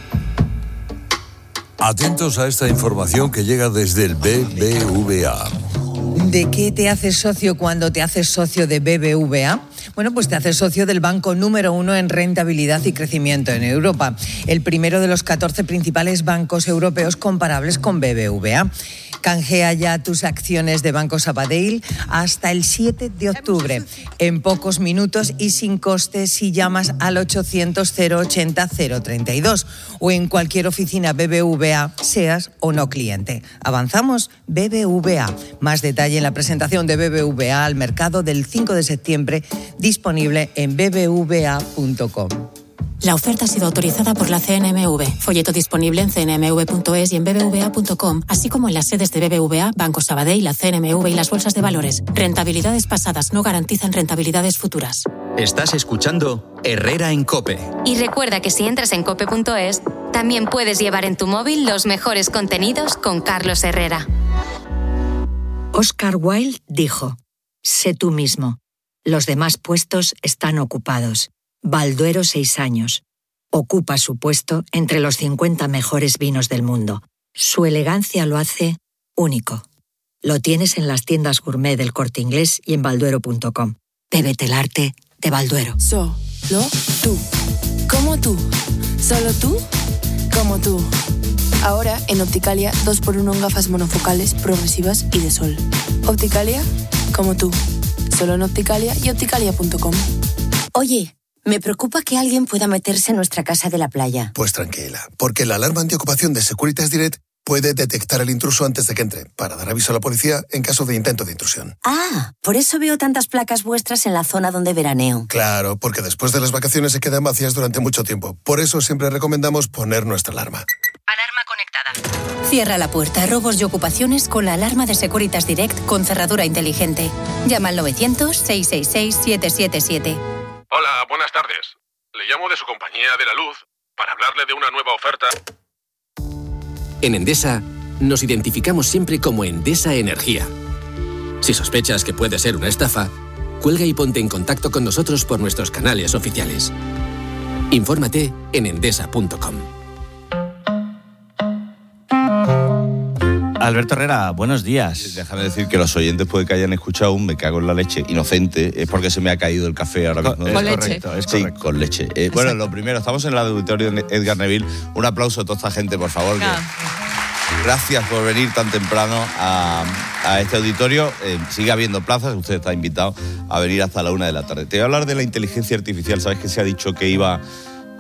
Atentos a esta información que llega desde el B B V A. ¿De qué te haces socio cuando te haces socio de B B V A? Bueno, pues te haces socio del banco número uno en rentabilidad y crecimiento en Europa. El primero de los catorce principales bancos europeos comparables con B B V A. Canjea ya tus acciones de Banco Sabadell hasta el siete de octubre, en pocos minutos y sin coste si llamas al ochocientos cero ochenta cero treinta y dos o en cualquier oficina B B V A, seas o no cliente. Avanzamos, B B V A. Más detalle en la presentación de B B V A al mercado del cinco de septiembre, disponible en b b v a punto com. La oferta ha sido autorizada por la C N M V. Folleto disponible en c n m v punto es y en b b v a punto com, así como en las sedes de B B V A, Banco Sabadell, la C N M V y las bolsas de valores. Rentabilidades pasadas no garantizan rentabilidades futuras. Estás escuchando Herrera en COPE. Y recuerda que si entras en cope punto es, también puedes llevar en tu móvil los mejores contenidos con Carlos Herrera. Oscar Wilde dijo: sé tú mismo. Los demás puestos están ocupados. Balduero seis años. Ocupa su puesto entre los cincuenta mejores vinos del mundo. Su elegancia lo hace único. Lo tienes en las tiendas gourmet del Corte Inglés y en balduero punto com. Bébete el arte de Balduero. Solo tú. Como tú. Solo tú. Como tú. Ahora en Opticalia dos por uno en gafas monofocales, progresivas y de sol. Opticalia, como tú. Solo en Opticalia y opticalia punto com. Oye, me preocupa que alguien pueda meterse en nuestra casa de la playa. Pues tranquila, porque la alarma antiocupación de Securitas Direct puede detectar el intruso antes de que entre, para dar aviso a la policía en caso de intento de intrusión. Ah, por eso veo tantas placas vuestras en la zona donde veraneo. Claro, porque después de las vacaciones se quedan vacías durante mucho tiempo. Por eso siempre recomendamos poner nuestra alarma. Alarma conectada. Cierra la puerta a robos y ocupaciones con la alarma de Securitas Direct con cerradura inteligente. Llama al novecientos, seiscientos sesenta y seis, siete siete siete. Hola, buenas tardes. Le llamo de su compañía de la luz para hablarle de una nueva oferta. En Endesa, nos identificamos siempre como Endesa Energía. Si sospechas que puede ser una estafa, cuelga y ponte en contacto con nosotros por nuestros canales oficiales. Infórmate en endesa punto com. Alberto Herrera, buenos días. Déjame decir que los oyentes puede que hayan escuchado un me cago en la leche inocente, es porque se me ha caído el café ahora mismo. Con, con leche. Es sí, correcto. Con leche. Eh, bueno, lo primero, estamos en el auditorio de Edgar Neville. Un aplauso a toda esta gente, por favor. Que... Gracias por venir tan temprano a, a este auditorio. Eh, sigue habiendo plazas, usted está invitado a venir hasta la una de la tarde. Te voy a hablar de la inteligencia artificial. Sabes que se ha dicho que iba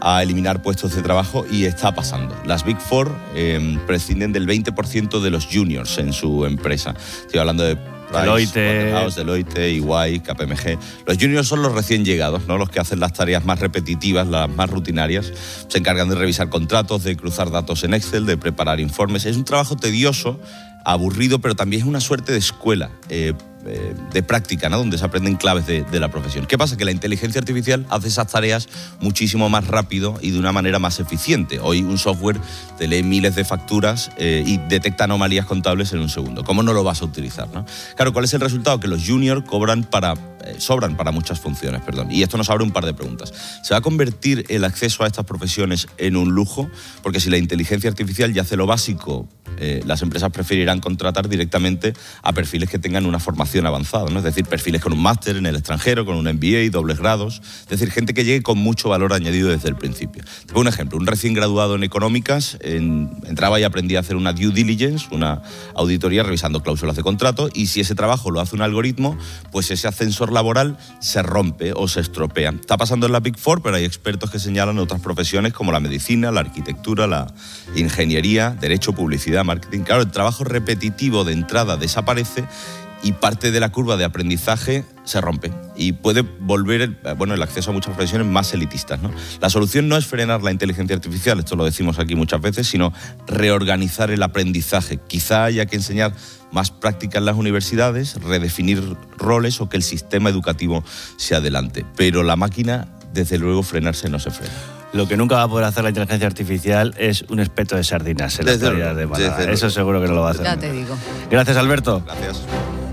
a eliminar puestos de trabajo y está pasando. Las Big Four eh, prescinden del veinte por ciento de los juniors en su empresa. Estoy hablando de Deloitte, Price, Deloitte, E Y, K P M G. Los juniors son los recién llegados, ¿no? Los que hacen las tareas más repetitivas, las más rutinarias. Se encargan de revisar contratos, de cruzar datos en Excel, de preparar informes. Es un trabajo tedioso, aburrido, pero también es una suerte de escuela, eh, eh, de práctica, ¿no? Donde se aprenden claves de, de la profesión. ¿Qué pasa? Que la inteligencia artificial hace esas tareas muchísimo más rápido y de una manera más eficiente. Hoy un software te lee miles de facturas eh, y detecta anomalías contables en un segundo. ¿Cómo no lo vas a utilizar, no? Claro, ¿cuál es el resultado? Que los juniors cobran para, eh, sobran para muchas funciones, perdón. Y esto nos abre un par de preguntas. ¿Se va a convertir el acceso a estas profesiones en un lujo? Porque si la inteligencia artificial ya hace lo básico, eh, las empresas preferirán contratar directamente a perfiles que tengan una formación avanzada, ¿no? Es decir, perfiles con un máster en el extranjero, con un M B A, dobles grados, es decir, gente que llegue con mucho valor añadido desde el principio. Te pongo un ejemplo, un recién graduado en económicas en, entraba y aprendía a hacer una due diligence, una auditoría revisando cláusulas de contrato, y si ese trabajo lo hace un algoritmo, pues ese ascensor laboral se rompe o se estropea. Está pasando en la Big Four, pero hay expertos que señalan otras profesiones como la medicina, la arquitectura, la ingeniería, derecho, publicidad, marketing. Claro, el trabajo repetitivo de entrada desaparece y parte de la curva de aprendizaje se rompe y puede volver el, bueno, el acceso a muchas profesiones más elitistas, ¿no? La solución no es frenar la inteligencia artificial, esto lo decimos aquí muchas veces, sino reorganizar el aprendizaje. Quizá haya que enseñar más práctica en las universidades, redefinir roles o que el sistema educativo se adelante. Pero la máquina, desde luego, frenarse no se frena. Lo que nunca va a poder hacer la inteligencia artificial es un espeto de sardinas en la playa de Málaga. Eso seguro que no lo va a hacer. Ya te digo. Gracias, Alberto. Gracias.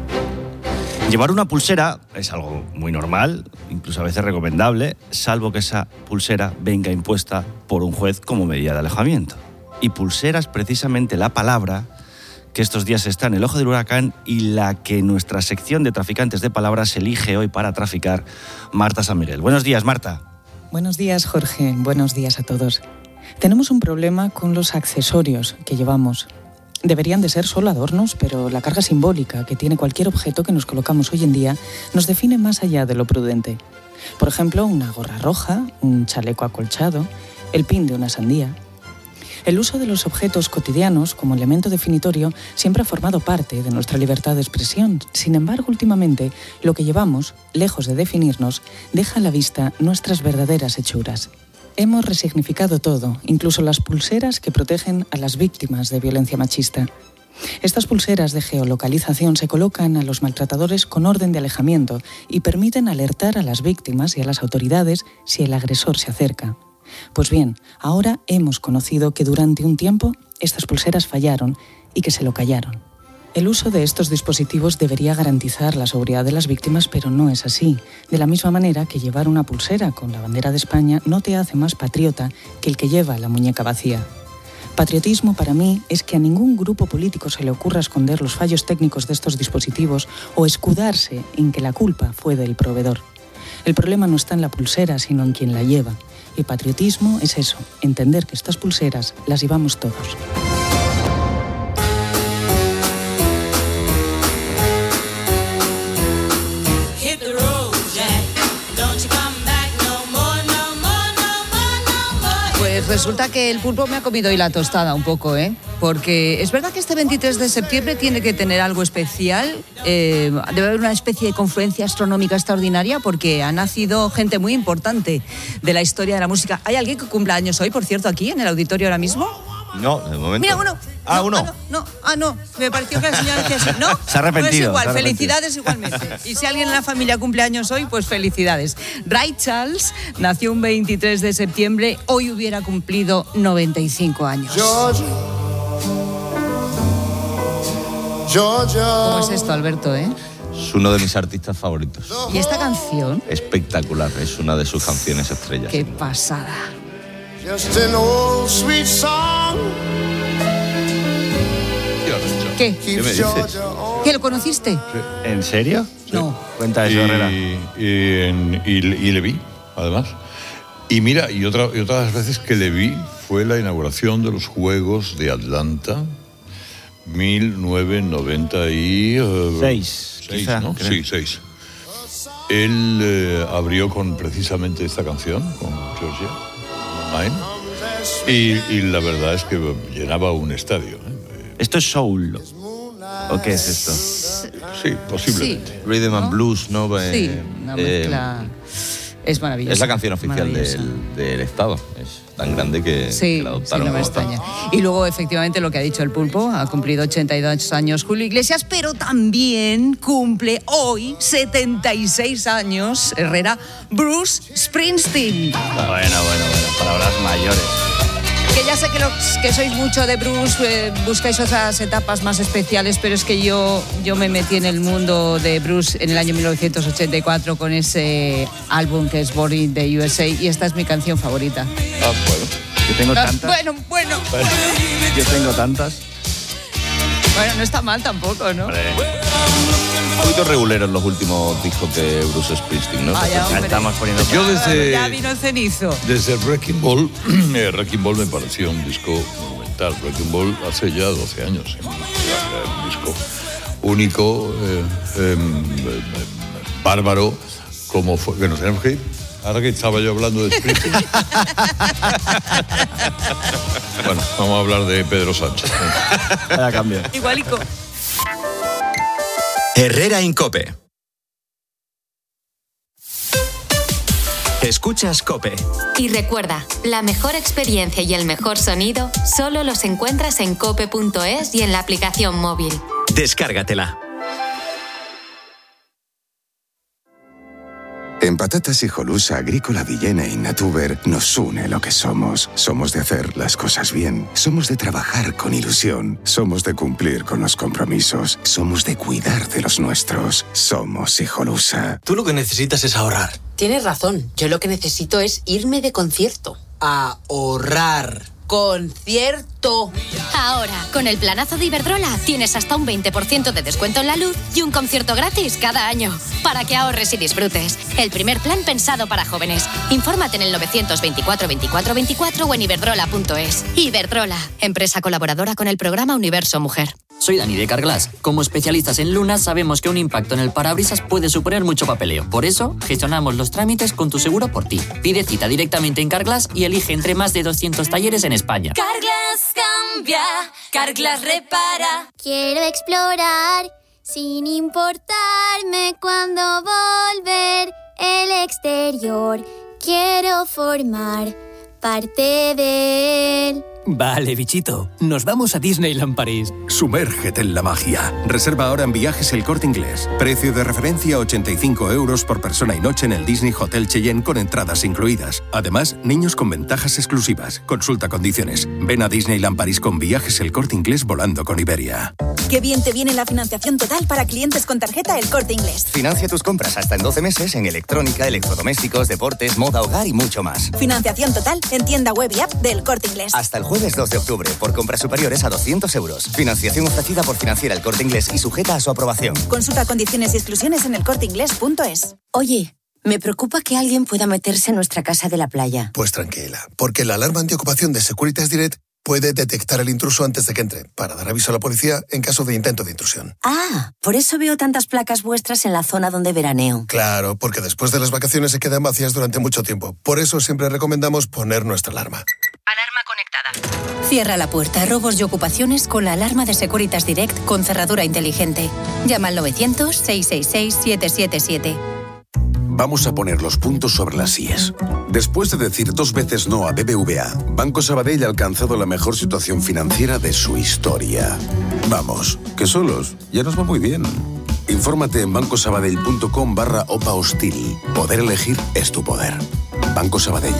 Llevar una pulsera es algo muy normal, incluso a veces recomendable, salvo que esa pulsera venga impuesta por un juez como medida de alejamiento. Y pulsera es precisamente la palabra que estos días está en el ojo del huracán y la que nuestra sección de traficantes de palabras elige hoy para traficar Marta San Miguel. Buenos días, Marta. Buenos días, Jorge. Buenos días a todos. Tenemos un problema con los accesorios que llevamos. Deberían de ser solo adornos, pero la carga simbólica que tiene cualquier objeto que nos colocamos hoy en día nos define más allá de lo prudente. Por ejemplo, una gorra roja, un chaleco acolchado, el pin de una sandía. El uso de los objetos cotidianos como elemento definitorio siempre ha formado parte de nuestra libertad de expresión. Sin embargo, últimamente, lo que llevamos, lejos de definirnos, deja a la vista nuestras verdaderas hechuras. Hemos resignificado todo, incluso las pulseras que protegen a las víctimas de violencia machista. Estas pulseras de geolocalización se colocan a los maltratadores con orden de alejamiento y permiten alertar a las víctimas y a las autoridades si el agresor se acerca. Pues bien, ahora hemos conocido que durante un tiempo estas pulseras fallaron y que se lo callaron. El uso de estos dispositivos debería garantizar la seguridad de las víctimas, pero no es así. De la misma manera que llevar una pulsera con la bandera de España no te hace más patriota que el que lleva la muñeca vacía. Patriotismo para mí es que a ningún grupo político se le ocurra esconder los fallos técnicos de estos dispositivos o escudarse en que la culpa fue del proveedor. El problema no está en la pulsera, sino en quien la lleva. Y patriotismo es eso, entender que estas pulseras las llevamos todos. Pues resulta que el pulpo me ha comido hoy la tostada un poco, ¿eh? Porque es verdad que este veintitrés de septiembre tiene que tener algo especial. Eh, debe haber una especie de confluencia astronómica extraordinaria porque ha nacido gente muy importante de la historia de la música. ¿Hay alguien que cumpla años hoy, por cierto, aquí en el auditorio ahora mismo? No, de momento. Mira, uno. Ah, no, uno. Ah, no, no, ah, no. Me pareció que la señora decía así. No, se ha arrepentido. No es igual, se ha felicidades igualmente. Y si alguien en la familia cumple años hoy, pues felicidades. Ray Charles nació un veintitrés de septiembre, hoy hubiera cumplido noventa y cinco años. Georgia. Georgia. ¿Cómo es esto, Alberto, eh? Es uno de mis artistas favoritos. ¿Y esta canción? Espectacular, es una de sus canciones estrellas. Qué pasada. Just an old sweet song. ¿Qué? ¿Qué me dices? ¿Qué, lo conociste? ¿En serio? No. Cuenta eso, y, Herrera. Y, en- y, y le vi, además. Y mira, y otra, y otra de las veces que le vi fue la inauguración de los Juegos de Atlanta, mil novecientos noventa y Seis, seis, quizá, ¿no? creo. Sí, seis. Él eh, abrió con precisamente esta canción, con Georgia. Mine. Y, y la verdad es que llenaba un estadio. ¿eh? ¿Esto es soul? ¿O qué es esto? Sí, posiblemente. Sí. Rhythm and Blues, ¿no? Sí, una mezcla... Eh, es maravilloso. Es la canción oficial del, del Estado. Es tan grande que, sí, que la adoptaron. Sí, no me extraña. Y luego, efectivamente, lo que ha dicho el Pulpo, ha cumplido ochenta y dos años Julio Iglesias, pero también cumple hoy setenta y seis años, Herrera, Bruce Springsteen. Bueno, bueno, bueno, palabras mayores. Que ya sé que los que sois mucho de Bruce, eh, buscáis otras etapas más especiales, pero es que yo, yo me metí en el mundo de Bruce en el año mil novecientos ochenta y cuatro con ese álbum que es Born in the U S A, y esta es mi canción favorita. Ah, bueno. Yo tengo Ah, tantas. Bueno, bueno. Bueno, yo tengo tantas. Bueno, no está mal tampoco, ¿no? Hombre. Un poquito reguleros los últimos discos de Bruce Springsteen, ¿no? Vaya, hombre. Estamos poniendo... Yo desde, Ya vino el cenizo. desde Wrecking Ball, eh, Wrecking Ball me pareció un disco monumental. Wrecking Ball hace ya doce años. ¿eh? Un disco único, eh, eh, eh, bárbaro, como fue. Que nos tenemos que ir. Ahora que estaba yo hablando de Springsteen. Bueno, vamos a hablar de Pedro Sánchez. Ahora cambio. Igualico. Herrera Incope. Escuchas Cope. Y recuerda, la mejor experiencia y el mejor sonido solo los encuentras en cope punto es y en la aplicación móvil. Descárgatela. En Patatas Hijolusa, Agrícola Villena y Natuber nos une lo que somos. Somos de hacer las cosas bien. Somos de trabajar con ilusión. Somos de cumplir con los compromisos. Somos de cuidar de los nuestros. Somos Hijolusa. Tú lo que necesitas es ahorrar. Tienes razón. Yo lo que necesito es irme de concierto. Ahorrar. ¡Concierto! Ahora, con el planazo de Iberdrola, tienes hasta un veinte por ciento de descuento en la luz y un concierto gratis cada año. Para que ahorres y disfrutes. El primer plan pensado para jóvenes. Infórmate en el novecientos veinticuatro veinticuatro veinticuatro o en iberdrola punto es. Iberdrola, empresa colaboradora con el programa Universo Mujer. Soy Dani de Carglass. Como especialistas en lunas sabemos que un impacto en el parabrisas puede suponer mucho papeleo. Por eso, gestionamos los trámites con tu seguro por ti. Pide cita directamente en Carglass y elige entre más de doscientos talleres en España. Carglass cambia, Carglass repara. Quiero explorar sin importarme cuándo volver el exterior. Quiero formar parte de él. Vale, bichito, nos vamos a Disneyland París. Sumérgete en la magia. Reserva ahora en Viajes El Corte Inglés. Precio de referencia ochenta y cinco euros por persona y noche en el Disney Hotel Cheyenne con entradas incluidas. Además, niños con ventajas exclusivas. Consulta condiciones. Ven a Disneyland París con Viajes El Corte Inglés volando con Iberia. Qué bien te viene la financiación total para clientes con tarjeta El Corte Inglés. Financia tus compras hasta en doce meses en electrónica, electrodomésticos, deportes, moda, hogar y mucho más. Financiación total en tienda web y app del Corte Inglés. Hasta el jueves dos de octubre, por compras superiores a doscientos euros. Financiación ofrecida por Financiera El Corte Inglés y sujeta a su aprobación. Consulta condiciones y exclusiones en el corte inglés punto es. Oye, me preocupa que alguien pueda meterse en nuestra casa de la playa. Pues tranquila, porque la alarma antiocupación de Securitas Direct puede detectar el intruso antes de que entre, para dar aviso a la policía en caso de intento de intrusión. Ah, por eso veo tantas placas vuestras en la zona donde veraneo. Claro, porque después de las vacaciones se quedan vacías durante mucho tiempo. Por eso siempre recomendamos poner nuestra alarma. Alarma conectada. Cierra la puerta a robos y ocupaciones con la alarma de Securitas Direct con cerradura inteligente. Llama al novecientos, seiscientos sesenta y seis, siete siete siete. Vamos a poner los puntos sobre las íes. Después de decir dos veces no a B B V A, Banco Sabadell ha alcanzado la mejor situación financiera de su historia. Vamos, que solos ya nos va muy bien. Infórmate en bancosabadell.com barra OPA hostil. Poder elegir es tu poder. Banco Sabadell.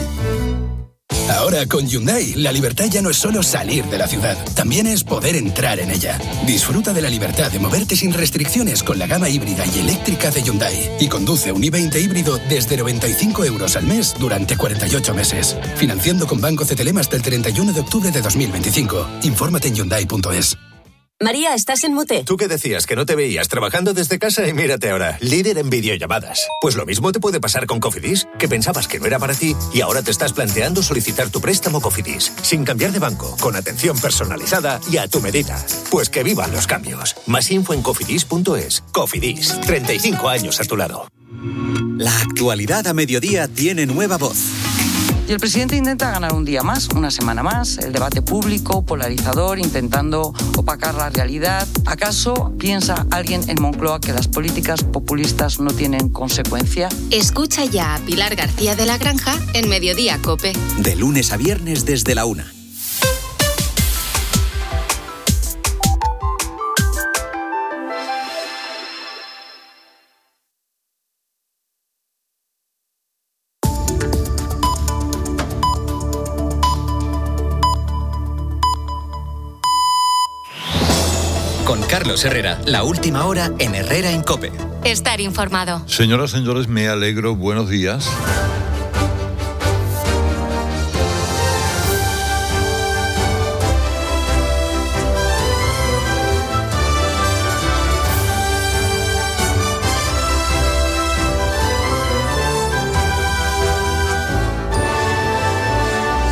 Ahora con Hyundai, la libertad ya no es solo salir de la ciudad, también es poder entrar en ella. Disfruta de la libertad de moverte sin restricciones con la gama híbrida y eléctrica de Hyundai. Y conduce un i veinte híbrido desde noventa y cinco euros al mes durante cuarenta y ocho meses. Financiando con Banco C T L M hasta el treinta y uno de octubre de dos mil veinticinco. Infórmate en hyundai punto es. María, ¿estás en mute? Tú que decías que no te veías trabajando desde casa y mírate ahora, líder en videollamadas. Pues lo mismo te puede pasar con Cofidis, que pensabas que no era para ti y ahora te estás planteando solicitar tu préstamo Cofidis, sin cambiar de banco, con atención personalizada y a tu medida. Pues que vivan los cambios. Más info en cofidis punto es. Cofidis, treinta y cinco años a tu lado. La actualidad a mediodía tiene nueva voz. Y el presidente intenta ganar un día más, una semana más, el debate público, polarizador, intentando opacar la realidad. ¿Acaso piensa alguien en Moncloa que las políticas populistas no tienen consecuencia? Escucha ya a Pilar García de la Granja en Mediodía COPE. De lunes a viernes desde la una. Con Carlos Herrera, la última hora en Herrera en COPE. Estar informado. Señoras, señores, me alegro. Buenos días.